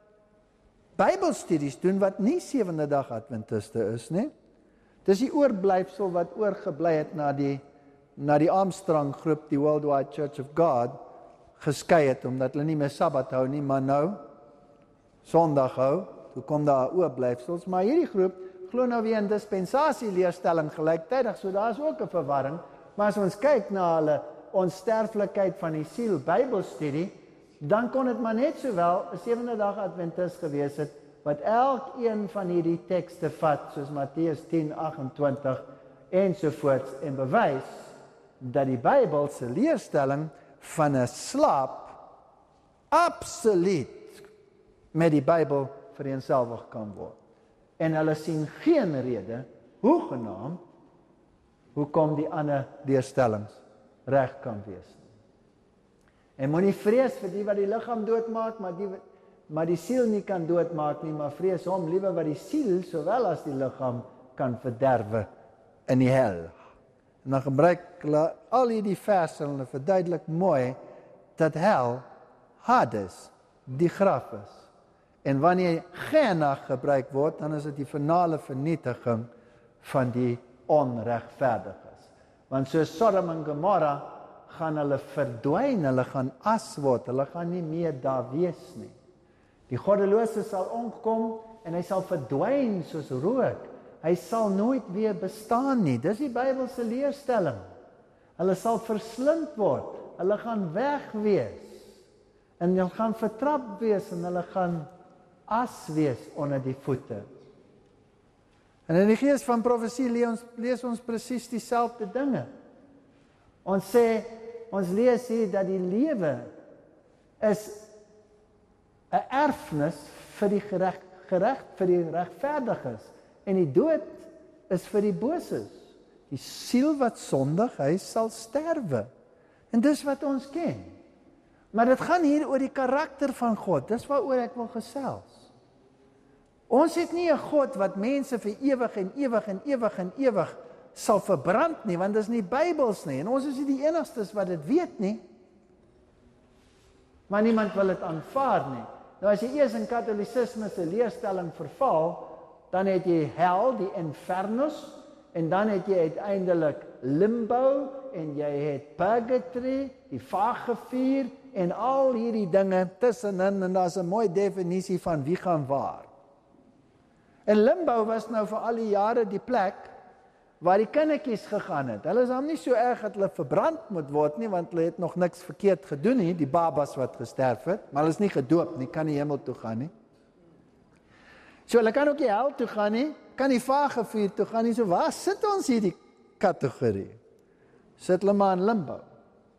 Bybelstudies doen wat nie Sewende Dag Adventiste is nie. Dis die oorblyfsel wat oorgebly het na die Armstrong groep, die Worldwide Church of God, geskei het, omdat hulle nie meer Sabbat hou nie, maar nou Sondag hou. Toe kom daar oorblyfsels, maar hierdie groep glo nou weer in dispensasieleerstelling gelyktydig, so daar is ook 'n verwarring. Maar as ons kyk na hulle onsterflikheid van die siel Bybelstudie, dan kon dit maar net sowel 'n Sewende Dag Adventist gewees het, wat elkeen van hierdie tekste vat, soos Matteus 10:28 ensovoorts, en bewys dat die Bybelse leerstelling van 'n slaap absoluut met die Bybel vereenselwig kan word. En hulle sien geen rede, hoegenaamd, hoekom die ander leerstellings reg kan wees. En moenie vrees vir die wat die liggaam doodmaak, maar die siel nie kan doodmaak nie, maar vrees hom liewer wat die siel, sowel as die liggaam, kan verderwe in die hel. En dan gebruik hulle al hierdie verse en hulle verduidelik mooi dat hel, Hades, die graf is. En wanneer Gehenna gebruik word, dan is dit die finale vernietiging van die onregverdiges. Want so Sodom en Gomorra gaan hulle verdwyn, hulle gaan as word, hulle gaan nie meer daar wees nie. Die goddelose sal omkom en hy sal verdwyn soos rook. Hy sal nooit weer bestaan nie. Dis die Bybelse leerstelling. Hulle sal verslind word, hulle gaan weg wees, en hulle gaan vertrap wees, en hulle gaan as wees onder die voete. En in die gees van profesie lees ons presies dieselfde dinge. Ons lees hier dat die lewe is 'n erfenis vir die vir die regverdiges, en die dood is vir die boses. Die siel wat sondig, hy sal sterwe. En dis wat ons ken. Maar dit gaan hier oor die karakter van God. Dis waaroor ek wil gesels. Ons het nie 'n God wat mense vir ewig en ewig en ewig en ewig sal verbrand nie, want dit is nie Bybels nie, en ons is nie die enigstes wat dit weet nie. Maar niemand wil dit aanvaar nie. Nou as jy eers in Katolicisme se leerstelling verval, dan het jy hel, die infernus, en dan het jy uiteindelik limbo, en jy het purgatory, die vagevuur, en al hierdie dinge tussenin, en daar's 'n mooi definisie van wie gaan waar. En limbo was nou vir al die jare die plek waar die kindertjies gegaan het. Hulle is dan nie so erg dat hulle verbrand moet word nie, want hulle het nog niks verkeerd gedoen nie, die babas wat gesterf het, maar hulle is nie gedoop nie, kan nie hemel toe gaan nie. So hulle kan ook nie hel toe gaan nie, kan nie vagevuur toe gaan nie, so waar sit ons hierdie kategorie? Sit hulle maar in limbo.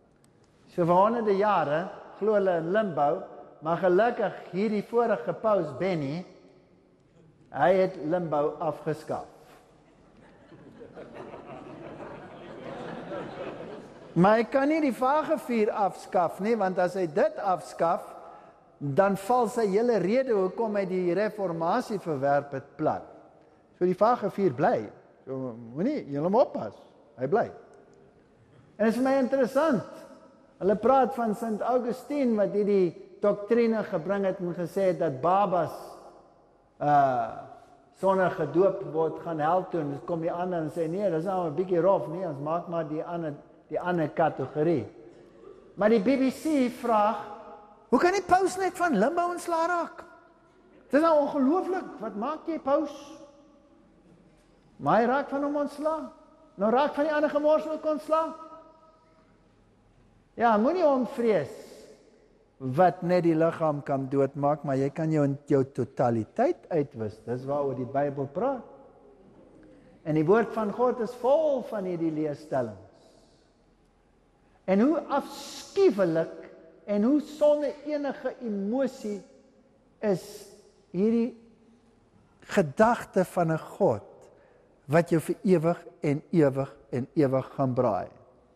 So vir honderde jare glo hulle in limbo, maar gelukkig hierdie vorige paus Benny, hy het limbo afgeskaf. Maar hy kan nie die Vagevuur afskaf nie, want as hy dit afskaf, dan val sy hele rede hoekom hy die reformatie verwerp het plat. So die Vagevuur bly. So moenie, julle moet oppas. Hy bly. En dit is vir my interessant. Hulle praat van Sint Augustine wat hierdie doktrine gebring het en gesê het dat babas sonder gedoop word gaan hel toe. En dan kom die ander en sê nee, dis nou 'n bietjie rof, nee, ons maak maar die ander kategorie. Maar die BBC vraag, hoe kan die paus net van limbo ontslae raak? Dit is nou ongelooflik, wat maak jy paus? Maar hy raak van hom ontslae. Nou raak van die ander gemors ook ontslae. Ja, moenie hom vrees wat net die liggaam kan doodmaak, maar jy kan jou totaliteit uitwis. Dis waaroor die Bybel praat. En die woord van God is vol van hierdie leerstellings. En hoe afskuwelik en hoe sonder enige emosie is hierdie gedagte van 'n God wat jou vir ewig en ewig en ewig gaan braai.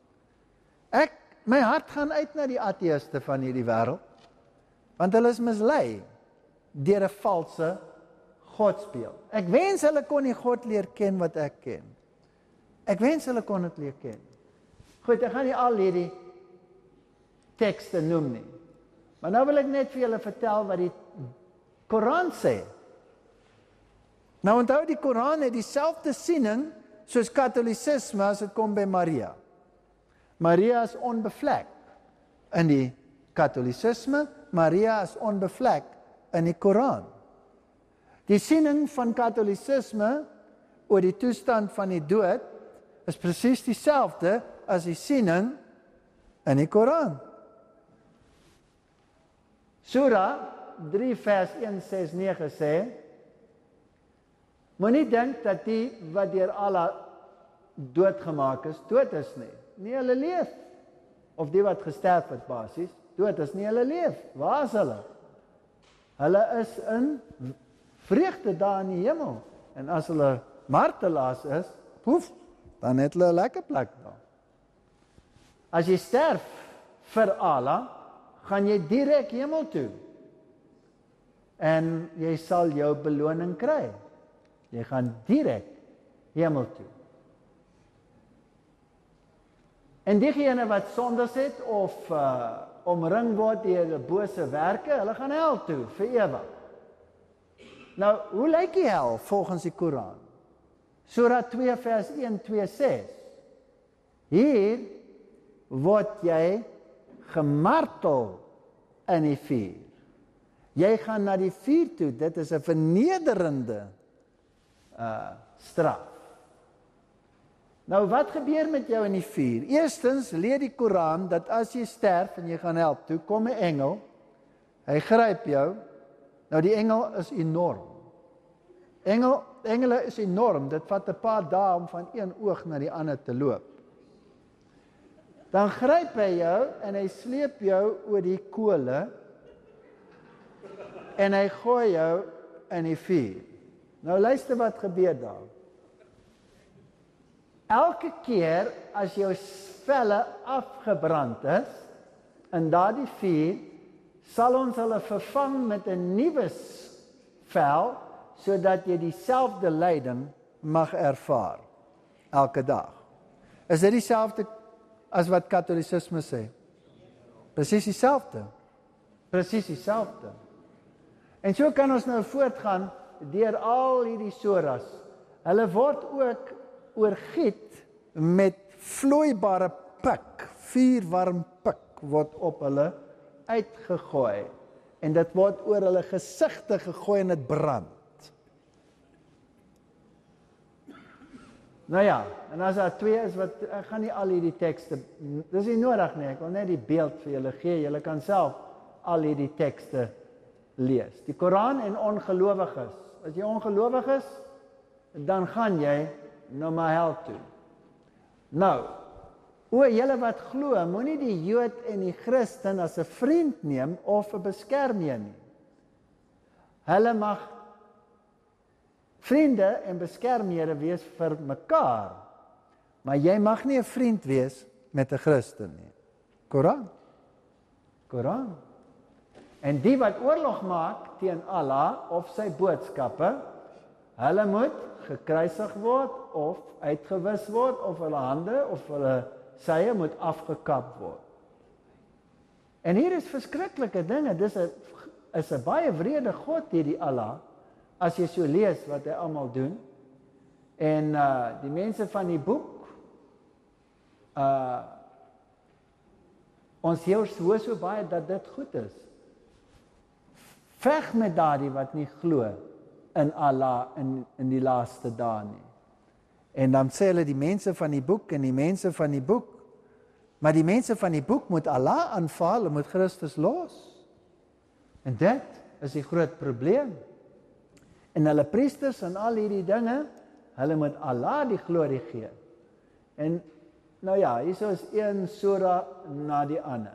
My hart gaan uit na die ateïste van hierdie wêreld, want hulle is mislei deur 'n valse godsbeeld. Ek wens hulle kon die God leer ken wat ek ken. Ek wens hulle kon dit leer ken. Goed, ek gaan nie al hierdie tekste noem nie. Maar nou wil ek net vir julle vertel wat die Koran sê. Nou onthou, die Koran het dieselfde siening soos Katolicisme as dit kom by Maria. Maria is onbevlek in die Katolicisme, Maria is onbevlek in die Koran. Die siening van Katolicisme oor die toestand van die dood is presies dieselfde as die siening in die Koran. Surah 3 vers 169 sê, moenie dink dat die wat deur Allah doodgemaak is, dood is nie. Nee, hulle leef. Of die wat gesterf het basies, dood is nie, hulle leef. Waar is hulle? Hulle is in vreugde daar in die hemel. En as hulle martelaars is, poef, dan het hulle 'n lekker plek daar. As jy sterf vir Allah, gaan jy direk hemel toe. En jy sal jou beloning kry. Jy gaan direk hemel toe. En diegene wat sondes het of omring word deur bose werke, hulle gaan hel toe vir ewig. Nou, hoe lyk die hel volgens die Koran? Surah 2 vers 1-2 sê, hier word jy gemartel in die vuur. Jy gaan na die vuur toe, dit is 'n vernederende straf. Nou, wat gebeur met jou in die vuur? Eerstens leer die Koran dat as jy sterf en jy gaan hel toe, kom 'n engel, hy gryp jou. Nou, die engel is enorm. Engele is enorm, dit vat 'n paar dae om van een oog na die ander te loop. Dan gryp hy jou en hy sleep jou oor die kole en hy gooi jou in die vuur. Nou luister wat gebeur daar. Elke keer as jou velle afgebrand is in daardie vuur, sal ons hulle vervang met 'n nuwe vel, sodat jy dieselfde lyding mag ervaar elke dag. Is dit dieselfde as wat Katolicisme sê? Presies dieselfde. Presies dieselfde. En so kan ons nou voortgaan deur al hierdie soras. Hulle word ook oorgiet met vloeibare pik, vuurwarm pik word op hulle uitgegooi. En dit word oor hulle gesigte gegooi en dit brand. Nou ja, en as daar twee is wat, ek gaan nie al hierdie tekste, dis nie nodig nie, ek wil net die beeld vir julle gee, julle kan self al hierdie tekste lees. Die Koran en ongelowiges. As jy ongelowig is, dan gaan jy na my hel toe. Nou, O, julle wat glo, moenie die Jood en die Christen as 'n vriend neem of 'n beskermheer nie. Hulle mag vriende en beskermhede wees vir mekaar, maar jy mag nie 'n vriend wees met 'n Christen nie. Koran. Koran. En die wat oorlog maak teen Allah of sy boodskappe, hulle moet gekruisig word of uitgewis word of hulle hande of hulle sye moet afgekap word. En hier is verskriklike dinge. Dis 'n baie wrede God hierdie Allah, as jy so lees wat hy almal doen. En die mense van die boek, ons hoor so baie dat dit goed is. Veg met daardie wat nie glo in Allah in die laaste dae nie. En dan sê hulle die mense van die boek en die mense van die boek. Maar die mense van die boek moet Allah aanvaar, hulle moet Christus los. En dit is die groot probleem. En hulle priesters en al hierdie dinge, hulle moet Allah die glorie gee. En nou ja, hier is een sura na die ander.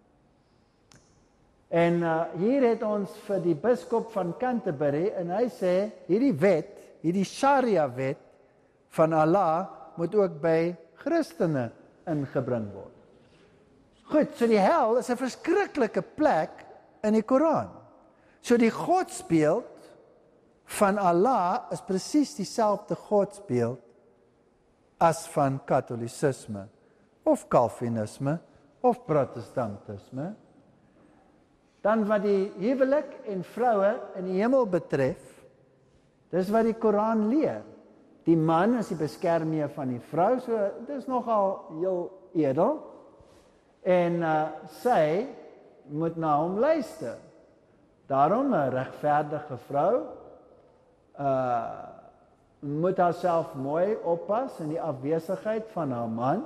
En hier het ons vir die biskop van Canterbury, en hy sê, hierdie wet, hierdie Sharia wet van Allah, moet ook by Christene ingebring word. Goed, so die hel is 'n verskriklike plek in die Koran. So die godsbeeld van Allah is presies dieselfde godsbeeld as van Katolicisme, of Calvinisme, of Protestantisme. Dan wat die huwelik en vroue in die hemel betref, dis wat die Koran leer. Die man is die beskermheer van die vrou, so dis nogal heel edel. En sy moet na hom luister. Daarom 'n regverdige vrou moet haarself mooi oppas in die afwesigheid van haar man.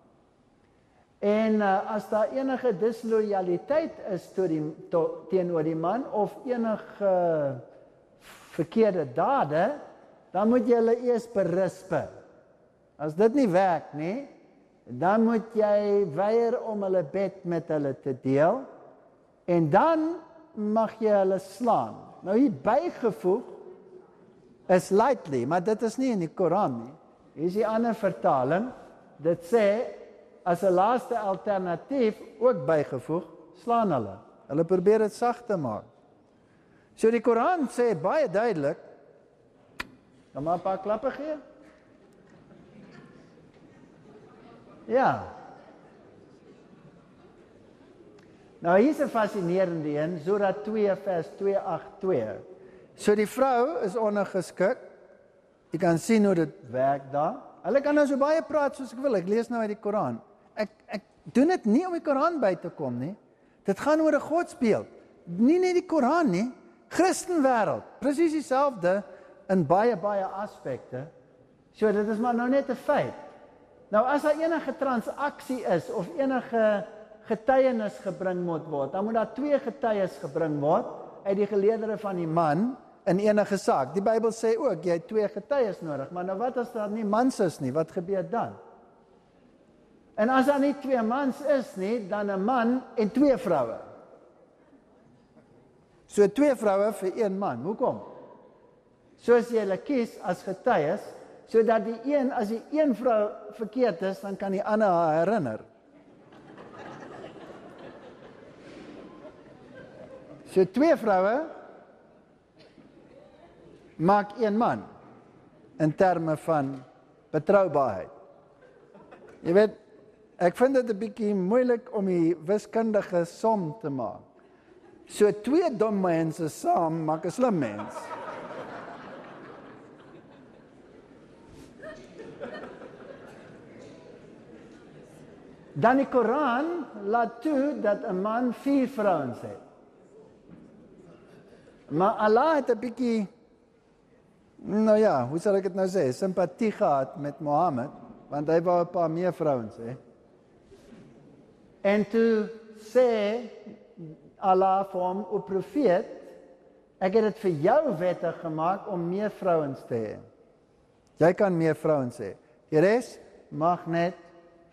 En as daar enige disloyaliteit is teenoor die man of enige verkeerde dade, dan moet jy hulle eers berispe. As dit nie werk nie, dan moet jy weier om hulle bed met hulle te deel, en dan mag jy hulle slaan. Nou hier bygevoeg is lightly, maar dit is nie in die Koran nie. Hier is die ander vertaling, dit sê, as 'n laaste alternatief ook bygevoeg, slaan hulle. Hulle probeer dit sag te maak. So die Koran sê baie duidelik, kan maar 'n paar klappe gee? Ja. Nou hier is 'n fascinerende een, Surah 2 vers 282. So die vrou is ondergeskik. Jy kan sien hoe dit werk daar. Hulle kan nou so baie praat soos ek wil. Ek lees nou uit die Koran. Ek doen dit nie om die Koran by te kom nie. Dit gaan oor 'n godsbeeld. Nie net die Koran nie. Christenwêreld, presies dieselfde in baie aspekte. So dit is maar nou net 'n feit. Nou as daar enige transaksie is of enige getuienis gebring moet word, dan moet daar 2 getuies gebring word uit die geleedere van die man in enige saak. Die Bybel sê ook jy het 2 getuies nodig, maar nou wat as daar nie mans is nie? Wat gebeur dan? En as daar nie 2 mans is nie, dan 'n man en 2 vroue. So 2 vroue vir 1 man. Hoekom? Soos jy hulle kies as getuies, sodat die een, as die een vrou verkeerd is, dan kan die ander haar herinner. So 2 vroue maak 1 man in terme van betroubaarheid. Jy weet, ek vind dit 'n bietjie moeilik om die wiskundige som te maak. So 2 dom mense saam maak 'n slim mens. Dan die Koran laat toe dat 'n man 4 vrouens het. Maar Allah het 'n bietjie, nou ja, hoe sal ek dit nou sê, simpatie gehad met Mohammed, want hy wou 'n paar meer vrouens hê. En toe sê Allah vir hom, o profeet, ek het dit vir jou wettig gemaak om meer vrouens te hê. Jy kan meer vrouens hê. Die res mag net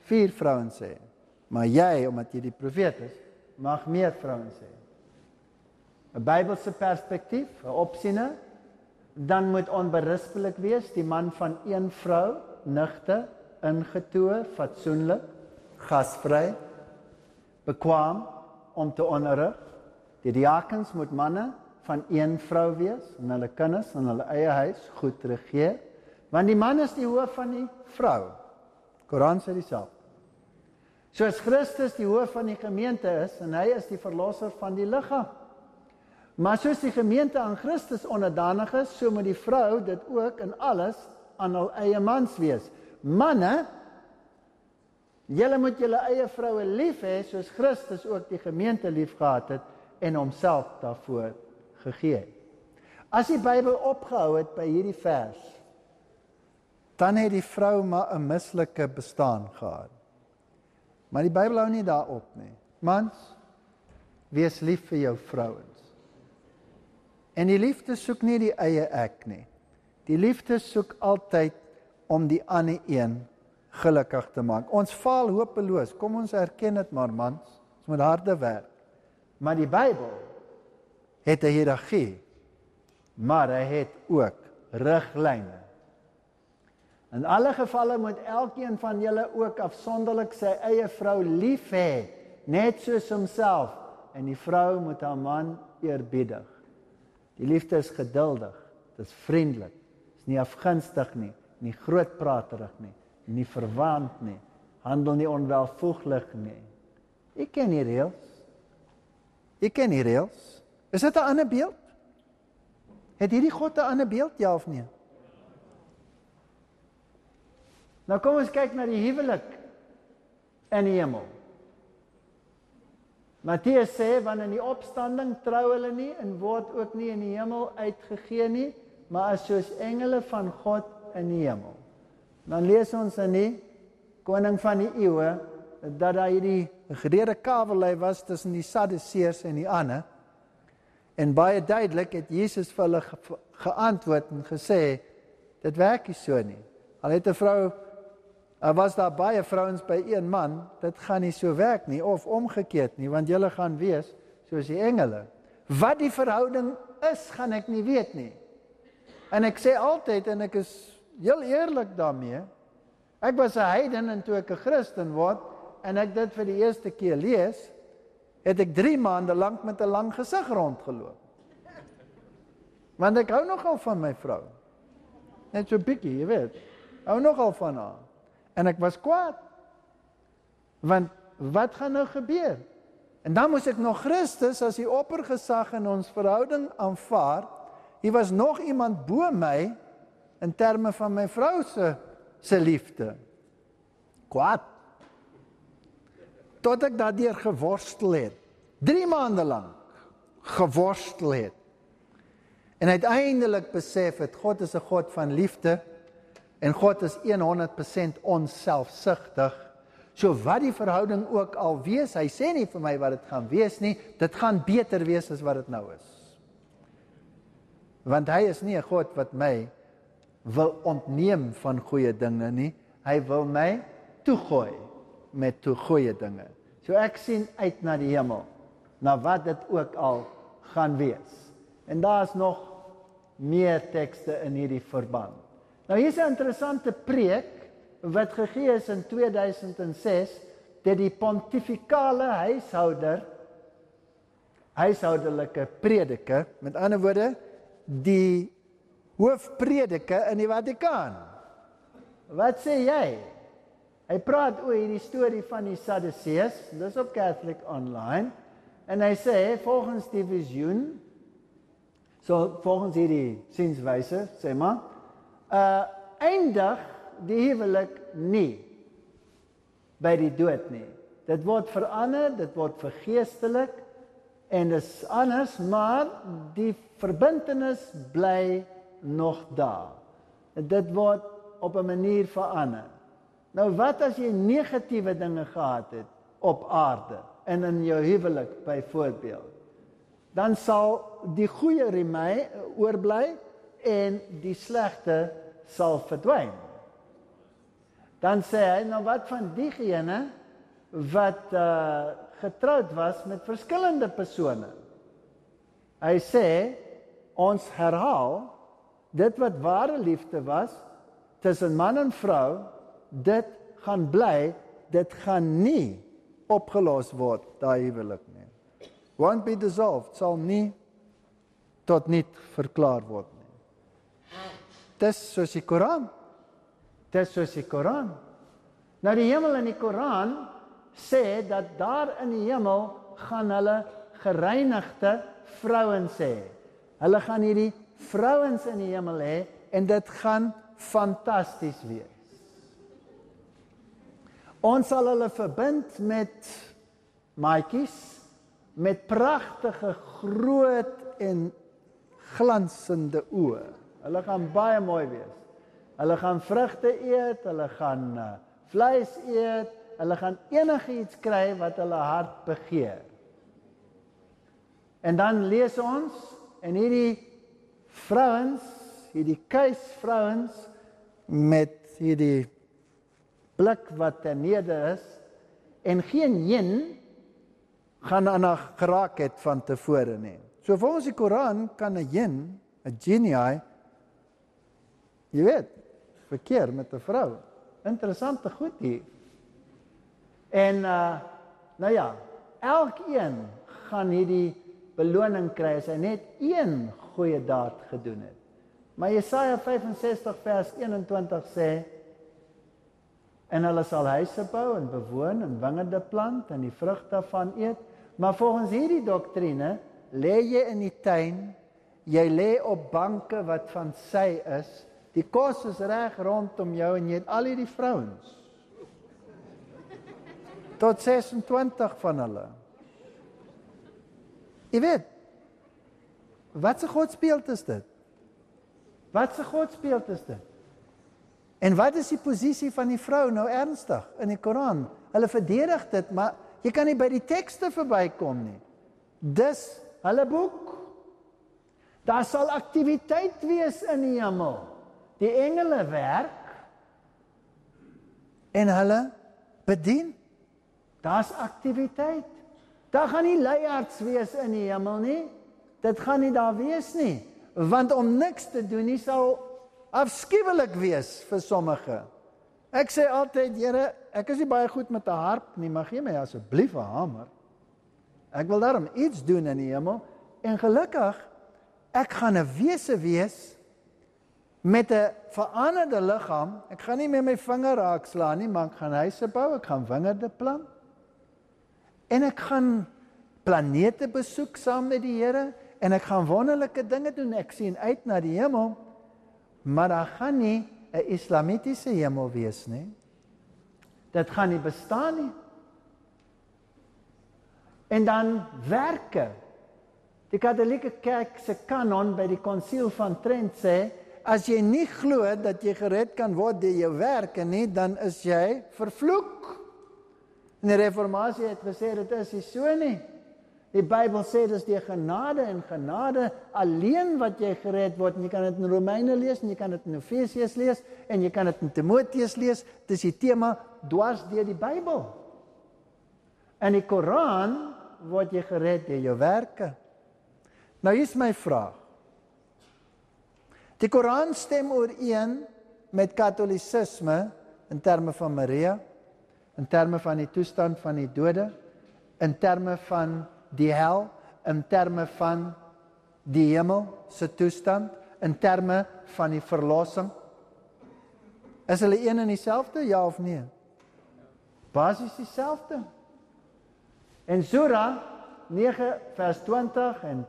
4 vrouens hê. Maar jy, omdat jy die profeet is, mag meer vrouens hê. 'n Bybelse perspektief, 'n opsiener, dan moet onberispelik wees, die man van 1 vrou, nigter, ingetoe, fatsoenlik, gasvry, bekwaam om te onderrig. Die diakens moet manne van 1 vrou wees, en hulle kinders in hulle eie huis goed regeer, want die man is die hoof van die vrou. Koran sê dieselfde. Soos Christus die hoof van die gemeente is, en hy is die verlosser van die liggaam. Maar soos die gemeente aan Christus onderdanig is, so moet die vrou dit ook in alles aan hul eie mans wees. Manne, julle moet julle eie vroue lief hê, soos Christus ook die gemeente lief gehad het, en homself daarvoor gegee het. As die Bybel opgehou het by hierdie vers, dan het die vrou maar 'n mislike bestaan gehad. Maar die Bybel hou nie daarop nie. Mans, wees lief vir jou vrouens. En die liefde soek nie die eie ek nie. Die liefde soek altyd om die ander een gelukkig te maak. Ons faal hopeloos, kom ons erken dit maar, mans. Ons moet harde werk. Maar die Bybel het 'n hiërargie, maar hy het ook riglyne. In alle gevalle moet elkeen van julle ook afsonderlik sy eie vrou lief hê, net soos homself, en die vrou moet haar man eerbiedig. Die liefde is geduldig, dit is vriendelik, is nie afgunstig nie grootpraterig nie verwaand nie, handel nie onwelvoeglik nie. Jy ken die reëls. Jy ken die reëls. Is dit 'n ander beeld? Het hierdie God 'n ander beeld, ja of nee? Nou kom ons kyk na die huwelik in die hemel. Matteus sê, want in die opstanding trou hulle nie en word ook nie in die hemel uitgegee nie, maar as soos engele van God in die hemel. Dan lees ons in die Koning van die Eeue, dat daar hierdie gereede kawelei was tussen die Sadduseërs en die ander. En baie duidelik het Jesus vir hulle geantwoord en gesê, dit werk nie so nie. Al het 'n vrou, was daar baie vrouens by een man, dit gaan nie so werk nie, of omgekeerd nie, want julle gaan wees soos die engele. Wat die verhouding is, gaan ek nie weet nie. En ek sê altyd, en ek is heel eerlik daarmee, ek was 'n heiden en toe ek 'n Christen word, en ek dit vir die eerste keer lees, het ek 3 maande lank met 'n lang gesig rondgeloop. Want ek hou nogal van my vrou. Net so bietjie, jy weet. Hou nogal van haar. En ek was kwaad. Want wat gaan nou gebeur? En dan moes ek nog Christus as die oppergesag in ons verhouding aanvaar. Hier was nog iemand bo my in terme van my vrou se liefde. Kwaad. Tot ek daardeur geworstel het. 3 maande lank geworstel het. En uiteindelik besef het, God is 'n God van liefde, en God is 100% onselfsugtig. So wat die verhouding ook al wees, hy sê nie vir my wat dit gaan wees nie, dit gaan beter wees as wat dit nou is. Want hy is nie 'n God wat my wil ontneem van goeie dinge nie, hy wil my toegooi met goeie dinge. So ek sien uit na die hemel, na wat dit ook al gaan wees. En daar is nog meer tekste in hierdie verband. Nou hier is 'n interessante preek wat gegee is in 2006 deur die pontifikale huishoudelike prediker, met ander woorde, die hoofprediker in die Vatikaan. Wat sê jy? Hy praat oor hierdie storie van die Sadduseërs, dis op Catholic Online, en hy sê, volgens die visioen, volgens hierdie sienswyse, sê maar, eindig die huwelik nie by die dood nie. Dit word verander, dit word vergeestelik, en dit is anders, maar die verbintenis bly nog daar. Dit word op 'n manier verander. Nou wat as jy negatiewe dinge gehad het op aarde, en in jou huwelik byvoorbeeld? Dan sal die goeie oorbly en die slegte sal verdwyn. Dan sê hy, nou wat van diegene wat getroud was met verskillende persone? Hy sê, ons herhaal, dit wat ware liefde was, tussen man en vrou, dit gaan bly, dit gaan nie opgelos word, daai huwelik nie. Won't be dissolved, sal nie tot niet verklaar word nie. Dis soos die Koran. Dis soos die Koran. Nou die hemel in die Koran sê dat daar in die hemel gaan hulle gereinigde vrouens hê. Hulle gaan hierdie vrouens in die hemel hê en dit gaan fantasties wees. Ons sal hulle verbind met maatjies, met pragtige, groot en glansende oë. Hulle gaan baie mooi wees. Hulle gaan vrugte eet, hulle gaan vleis eet, hulle gaan enigiets kry wat hulle hart begeer. En dan lees ons, en hierdie vrouens, hierdie keisvrouens, met hierdie blik wat terneder is, en geen yin gaan aan haar geraak het van tevore nie. So volgens die Koran kan 'n yin, 'n genii, jy weet, verkeer met 'n vrou. Interessante goed hier. En nou ja, elkeen gaan hierdie beloning kry as hy net een goeie daad gedoen het. Maar Jesaja 65 vers 21 sê, en hulle sal huise bou en bewoon en wingerde plant en die vrug daarvan eet. Maar volgens hierdie doktrine, lê jy in die tuin, jy lê op banke wat van sy is, die kos is reg rondom jou en jy het al hierdie vrouens. Tot 26 van hulle. Jy weet, wat 'n godsbeeld is dit? Wat 'n godsbeeld is dit? En wat is die posisie van die vrou nou ernstig in die Koran? Hulle verdedig dit, maar jy kan nie by die tekste verbykom nie. Dis hulle boek. Daar sal aktiwiteit wees in die hemel. Die engele werk en hulle bedien. Daar's aktiwiteit. Daar gaan nie leiards wees in die hemel nie. Dit gaan nie daar wees nie. Want om niks te doen nie sal afskuwelik wees vir sommige. Ek sê altyd, Here, ek is nie baie goed met 'n harp nie, maar gee my asseblief 'n hamer. Ek wil daarom iets doen in die hemel. En gelukkig, ek gaan 'n wese wees met 'n veranderde liggaam. Ek gaan nie met my vinger raakslaan nie, maar ek gaan huise bou, ek gaan wingerde plant. En ek gaan planete besoek saam met die Here en ek gaan wonderlike dinge doen. Ek sien uit na die hemel, maar daar gaan nie 'n islamitiese hemel wees nie. Dit gaan nie bestaan nie. En dan werke. Die Katolieke Kerk se kanon by die Konsiel van Trent sê, as jy nie glo dat jy gered kan word deur jou werke nie, dan is jy vervloek. En die Reformatie het gesê, dit is nie so nie. Die Bybel sê, dit is deur genade en genade alleen wat jy gered word. En jy kan dit in Romeine lees, en jy kan dit in Efesiërs lees, en jy kan dit in Timoteus lees. Dit is die tema dwars deur die Bybel. In die Koran word jy gered deur jou werke. Nou hier is my vraag. Die Koran stem ooreen met Katolicisme in terme van Maria, in terme van die toestand van die dode, in terme van die hel, in terme van die hemel se toestand, in terme van die verlossing. Is hulle een en dieselfde, ja of nee? Basies dieselfde. En Surah 9 vers 20 en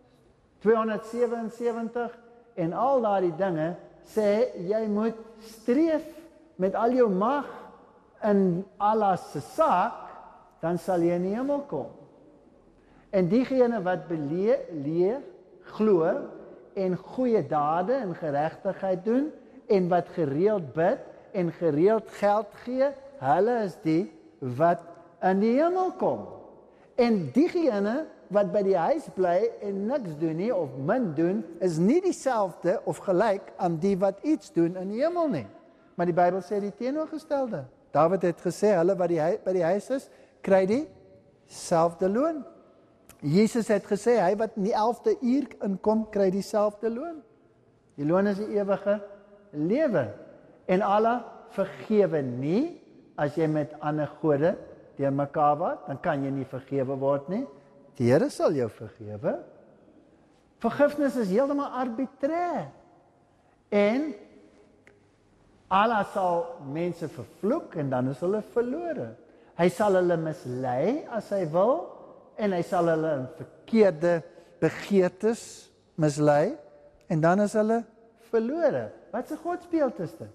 277 en al daardie dinge sê jy moet streef met al jou mag in Allah se saak, dan sal jy in die hemel kom. En diegene wat leer, glo en goeie dade en geregtigheid doen en wat gereeld bid en gereeld geld gee, hulle is die wat in die hemel kom. En diegene wat by die huis bly en niks doen nie of min doen, is nie dieselfde of gelyk aan die wat iets doen in die hemel nie. Maar die Bybel sê die teenoorgestelde. Dawid het gesê, hulle wat by die huis is, kry dieselfde loon. Jesus het gesê, hy wat in die 11de uur inkom, kry dieselfde loon. Die loon is die ewige lewe. En Allah vergewe nie, as jy met ander gode deur mekaar wat, dan kan jy nie vergewe word nie. Die Here sal jou vergewe. Vergifnis is heeltemal arbitrair. En Allah sal mense vervloek en dan is hulle verlore. Hy sal hulle mislei as hy wil en hy sal hulle in verkeerde begeertes mislei en dan is hulle verlore. Wat 'n godsbeeld is dit?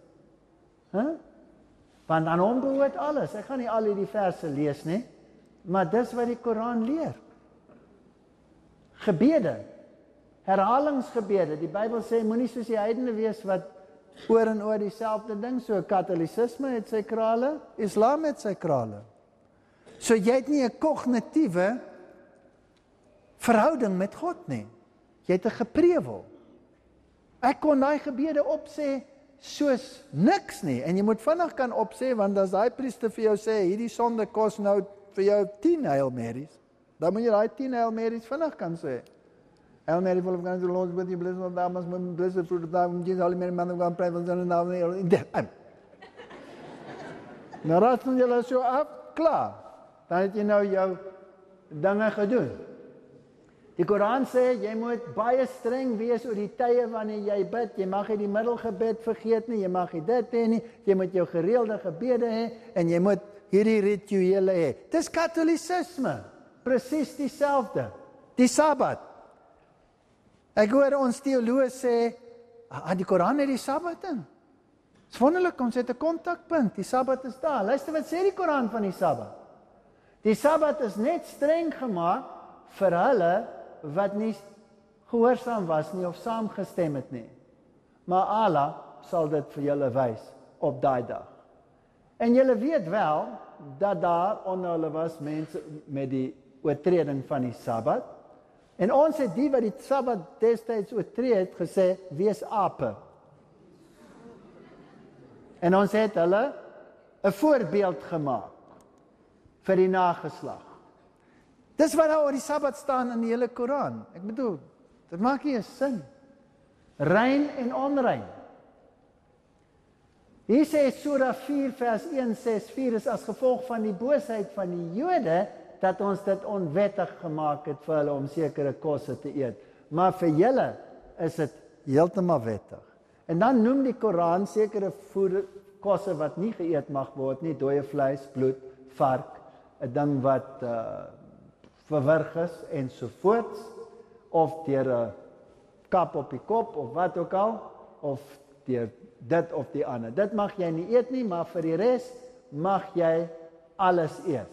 Want aan hom behoort alles. Ek gaan nie al hierdie verse lees nie, maar dis wat die Koran leer. Gebede, herhalingsgebede. Die Bybel sê moenie soos die heidene wees wat oor en oor dieselfde ding, so Katolicisme het sy krale, Islam het sy krale. So jy het nie 'n kognitiewe verhouding met God nie. Jy het 'n geprewel. Ek kon daai gebede opsê soos niks nie, en jy moet vinnig kan opsê, want as daai priester vir jou sê, hierdie sonde kos nou vir jou 10 Hail Marys, dan moet jy daai 10 Hail Marys vinnig kan sê. Hail Mary, full of grace, the Lord is with you, blessed of thou amongst women, blessed the fruit of thy womb, Jesus, Holy Mary, Mother of God, pray for us sinners now and at the hour of our death. Nou raad jy so af, klaar. Dan het jy nou jou dinge gedoen. Die Koran sê, jy moet baie streng wees oor die tye wanneer jy bid. Jy mag nie die middelgebed vergeet nie, jy mag nie dit hê nie, jy moet jou gereelde gebede hê, en jy moet hierdie rituele hê. Dis Katolicisme, presies dieselfde. Die Sabbat. Ek hoor ons teoloë sê, die Koran het die Sabbat in. Dit is wonderlik, ons het 'n kontakpunt, die Sabbat is daar. Luister wat sê die Koran van die Sabbat. Die Sabbat is net streng gemaak vir hulle wat nie gehoorsaam was nie of saamgestem het nie. Maar Allah sal dit vir julle wys op daai dag. En julle weet wel dat daar onder hulle was mense met die oortreding van die Sabbat. En ons het die wat die Sabbat destyds oortree het gesê, wees ape. En ons het hulle 'n voorbeeld gemaak vir die nageslag. Dis wat daar oor die Sabbat staan in die hele Koran. Ek bedoel, dit maak nie 'n sin. Rein en onrein. Hier sê Surah 4 vers 164 is as gevolg van die boosheid van die Jode dat ons dit onwettig gemaak het vir hulle om sekere kosse te eet. Maar vir julle is dit heeltemal wettig. En dan noem die Koran sekere kosse wat nie geëet mag word nie, dooie vleis, bloed, vark, 'n ding wat verwrig is ensovoorts, of deur 'n kap op die kop of wat ook al, of deur dit of die ander. Dit mag jy nie eet nie, maar vir die res mag jy alles eet.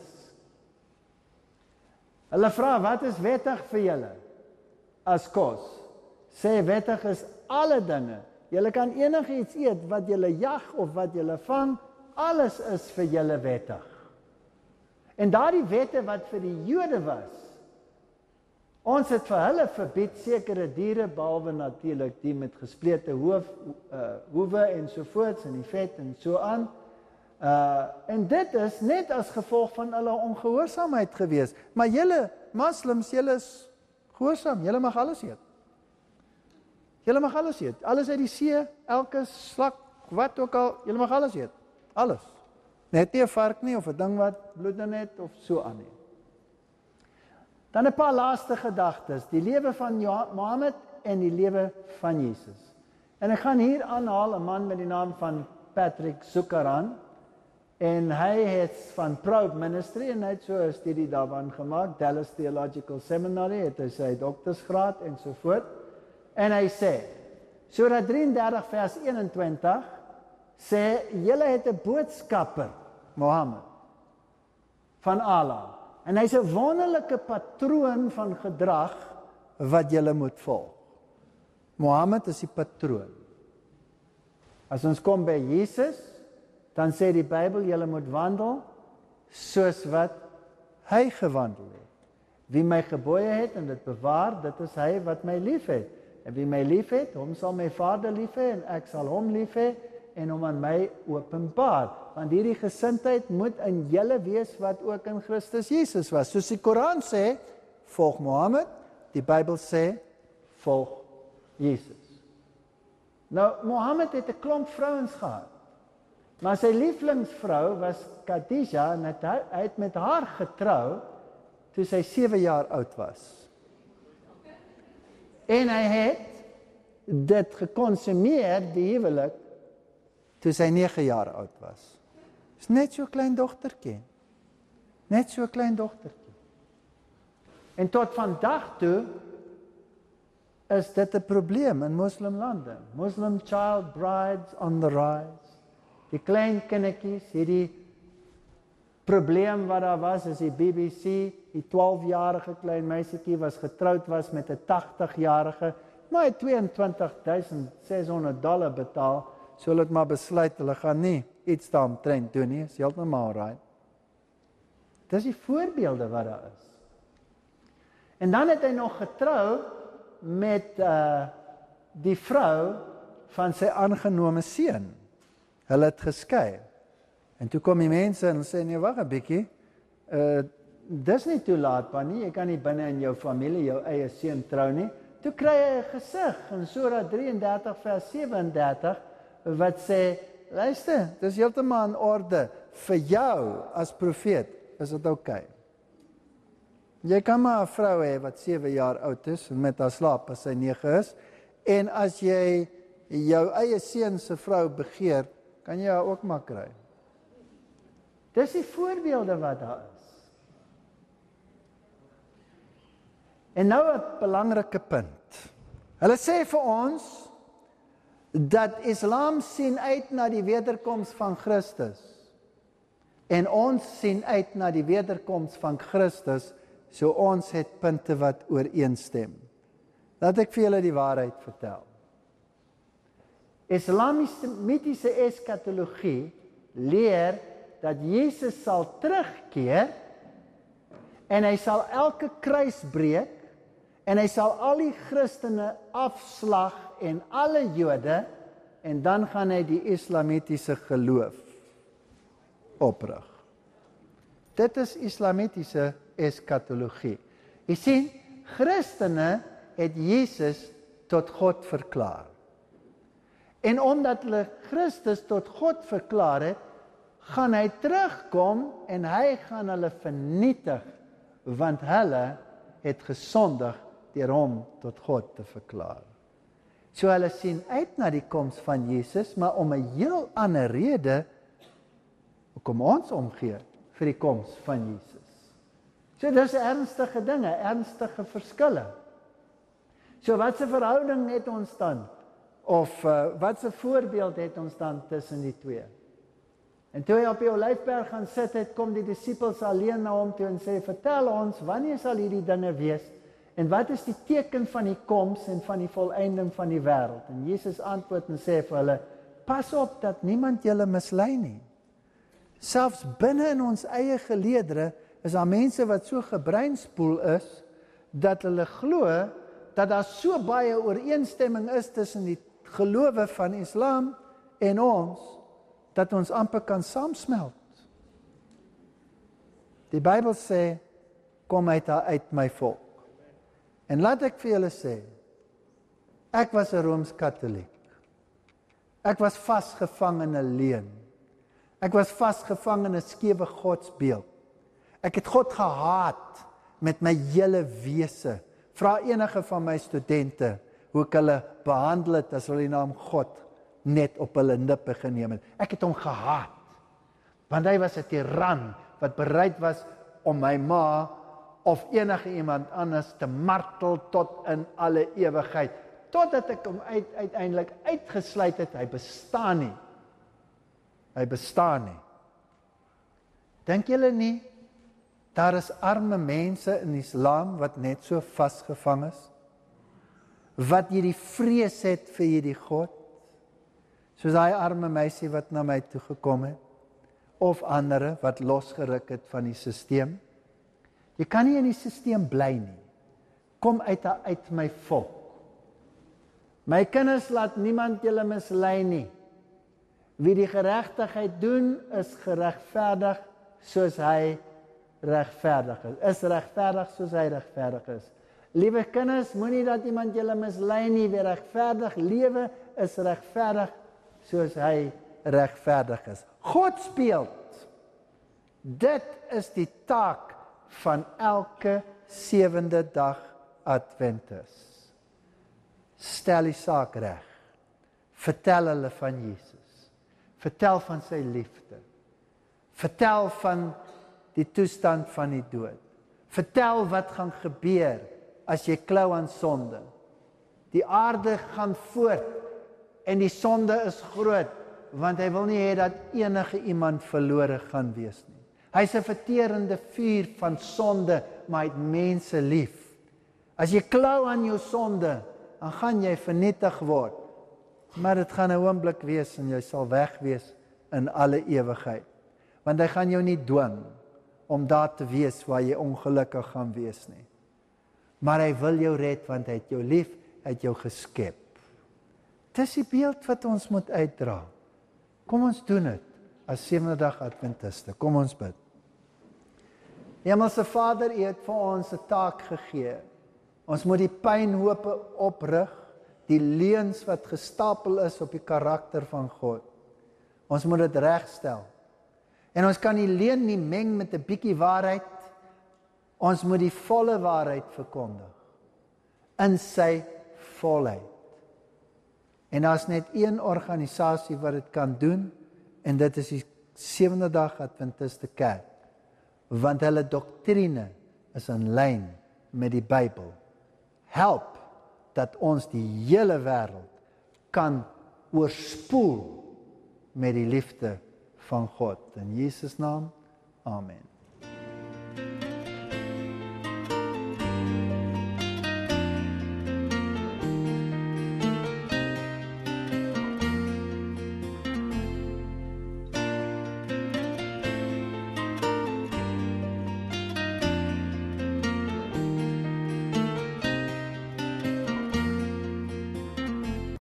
Hulle vra, wat is wettig vir julle as kos? Sê wettig is alle dinge. Julle kan enigiets eet wat julle jag of wat julle vang, alles is vir julle wettig. En daardie wette wat vir die Jode was, ons het vir hulle verbied sekere diere, behalwe natuurlik die met gesplete hoewe ensovoorts, en die vet en so aan. En dit is net as gevolg van hulle ongehoorsaamheid gewees. Maar julle moslems, julle is gehoorsaam, julle mag alles eet. Julle mag alles eet. Alles uit die see, elke slak, wat ook al, julle mag alles eet. Alles. Net nie 'n vark nie, of 'n ding wat bloed in het, of so aan nie. Dan 'n paar laaste gedagtes. Die lewe van Mohammed en die lewe van Jesus. En ek gaan hier aanhaal 'n man met die naam van Patrick Zukaran. En hy het van Proud Ministry, en hy het so 'n studie daarvan gemaak, Dallas Theological Seminary, het hy sy doktorsgraad en so voort. En hy sê, Surah 33 vers 21, sê, julle het 'n boodskapper, Mohammed, van Allah. En hy's 'n wonderlike patroon van gedrag wat julle moet volg. Mohammed is die patroon. As ons kom by Jesus, dan sê die Bybel, julle moet wandel soos wat hy gewandel het. Wie my gebooie het en dit bewaar, dit is hy wat my lief het. En wie my lief het, hom sal my Vader lief hê en ek sal hom lief hê en hom aan my openbaar. Want hierdie gesindheid moet in julle wees wat ook in Christus Jesus was. Soos die Koran sê, volg Mohammed, die Bybel sê, volg Jesus. Nou, Mohammed het 'n klomp vrouens gehad, maar sy lieflingsvrou was Khadija en hy het met haar getrou toe sy 7 jaar oud was. En hy het dit gekonsumeer, die huwelik, toe sy 9 jaar oud was. Is net so 'n klein dogtertjie. Net so 'n klein dogtertjie. En tot vandag toe is dit 'n probleem in moslimlande. Muslim child brides on the rise. Die klein kindertjies, hierdie probleem wat daar was, is die BBC, die 12-jarige klein meisietjie getroud was met 'n 80-jarige, maar hy het $22,600 betaal, so hulle het maar besluit, hulle gaan nie iets daaromtrent doen nie, is heeltemal right. Dis die voorbeelde wat daar is. En dan het hy nog getrou met die vrou van sy aangenome seun. Hulle het geskei. En toe kom die mense en sê, nee, wag 'n bietjie, dis nie toelaatbaar nie, jy kan nie binne in jou familie jou eie seun trou nie. Toe kry hy 'n gesig in Sura 33 vers 37 wat sê, luister, dis heeltemal in orde vir jou as profeet, is dit oukei. Jy kan maar 'n vrou hê wat 7 jaar oud is en met haar slaap as sy 9 is, en as jy jou eie seun se vrou begeer, kan jy haar ook maar kry. Dis die voorbeelde wat daar is. En nou 'n belangrike punt. Hulle sê vir ons dat Islam sien uit na die wederkoms van Christus. En ons sien uit na die wederkoms van Christus, so ons het punte wat ooreenstem. Laat ek vir julle die waarheid vertel. Islamitiese eskatologie leer dat Jesus sal terugkeer en hy sal elke kruis breek en hy sal al die Christene afslag en alle Jode, en dan gaan hy die islamitiese geloof oprig. Dit is islamitiese eskatologie. Jy sien, Christene het Jesus tot God verklaar. En omdat hulle Christus tot God verklaar het, gaan hy terugkom en hy gaan hulle vernietig, want hulle het gesondig deur hom tot God te verklaar. So hulle sien uit na die koms van Jesus, maar om 'n heel ander rede, hoekom ons omgee vir die koms van Jesus. So dis ernstige dinge, ernstige verskille. So wat 'n verhouding het ons dan? Of wat 'n voorbeeld het ons dan tussen die twee? En toe hy op die Olyfberg gaan sit het, kom die disippels alleen na hom toe en sê, vertel ons, wanneer sal hierdie dinge wees? En wat is die teken van die koms en van die volëinding van die wêreld? En Jesus antwoord en sê vir hulle, pas op dat niemand julle mislei nie. Selfs binne in ons eie geleedere is daar mense wat so gebreinspoel is, dat hulle glo, dat daar so baie ooreenstemming is tussen die gelowe van Islam en ons, dat ons amper kan saamsmelt. Die Bybel sê, kom uit my volk. En laat ek vir julle sê, ek was 'n Rooms-Katoliek. Ek was vasgevang in 'n leuen. Ek was vasgevang in 'n skewe godsbeeld. Ek het God gehaat met my hele wese. Vra enige van my studente hoe ek hulle behandel het as hulle die naam God net op hulle lippe geneem het. Ek het hom gehaat, want hy was 'n tiran wat bereid was om my ma of enige iemand anders te martel tot in alle ewigheid, totdat ek hom uiteindelik uitgesluit het. Hy bestaan nie. Hy bestaan nie. Dink julle nie, daar is arme mense in Islam wat net so vasgevang is? Wat hierdie vrees het vir hierdie God? Soos daai arme meisie wat na my toe gekom het, of ander wat losgeruk het van die sisteem. Jy kan nie in die sisteem bly nie. Kom uit my volk. My kinders, laat niemand julle mislei nie. Wie die geregtigheid doen, is geregverdig soos hy regverdig is. Is regverdig soos hy regverdig is. Liewe kinders, moenie dat iemand julle mislei nie. Wie regverdig lewe, is regverdig soos hy regverdig is. Godsbeeld. Dit is die taak van elke 7de dag Adventus. Stel die saak reg. Vertel hulle van Jesus. Vertel van sy liefde. Vertel van die toestand van die dood. Vertel wat gaan gebeur as jy klou aan sonde. Die aarde gaan voort en die sonde is groot, want hy wil nie hê dat enige iemand verlore gaan wees nie. Hy's 'n verterende vuur van sonde, maar hy het mense lief. As jy klou aan jou sonde, dan gaan jy vernietig word. Maar dit gaan 'n oomblik wees en jy sal weg wees in alle ewigheid. Want hy gaan jou nie dwing om daar te wees waar jy ongelukkig gaan wees nie. Maar hy wil jou red, want hy het jou lief, hy het jou geskep. Dis die beeld wat ons moet uitdra. Kom ons doen dit as 7de dag Adventiste. Kom ons bid. Hemelse Vader, U het vir ons 'n taak gegee. Ons moet die pynhope oprig, die leuns wat gestapel is op die karakter van God. Ons moet dit regstel. En ons kan die leuen nie meng met 'n bietjie waarheid. Ons moet die volle waarheid verkondig. In sy volheid. En daar's net een organisasie wat dit kan doen, en dit is die 7de dag Adventiste Kerk. Want hulle doktrine is in lyn met die Bybel. Help dat ons die hele wêreld kan oorspoel met die liefde van God. In Jesus naam, amen.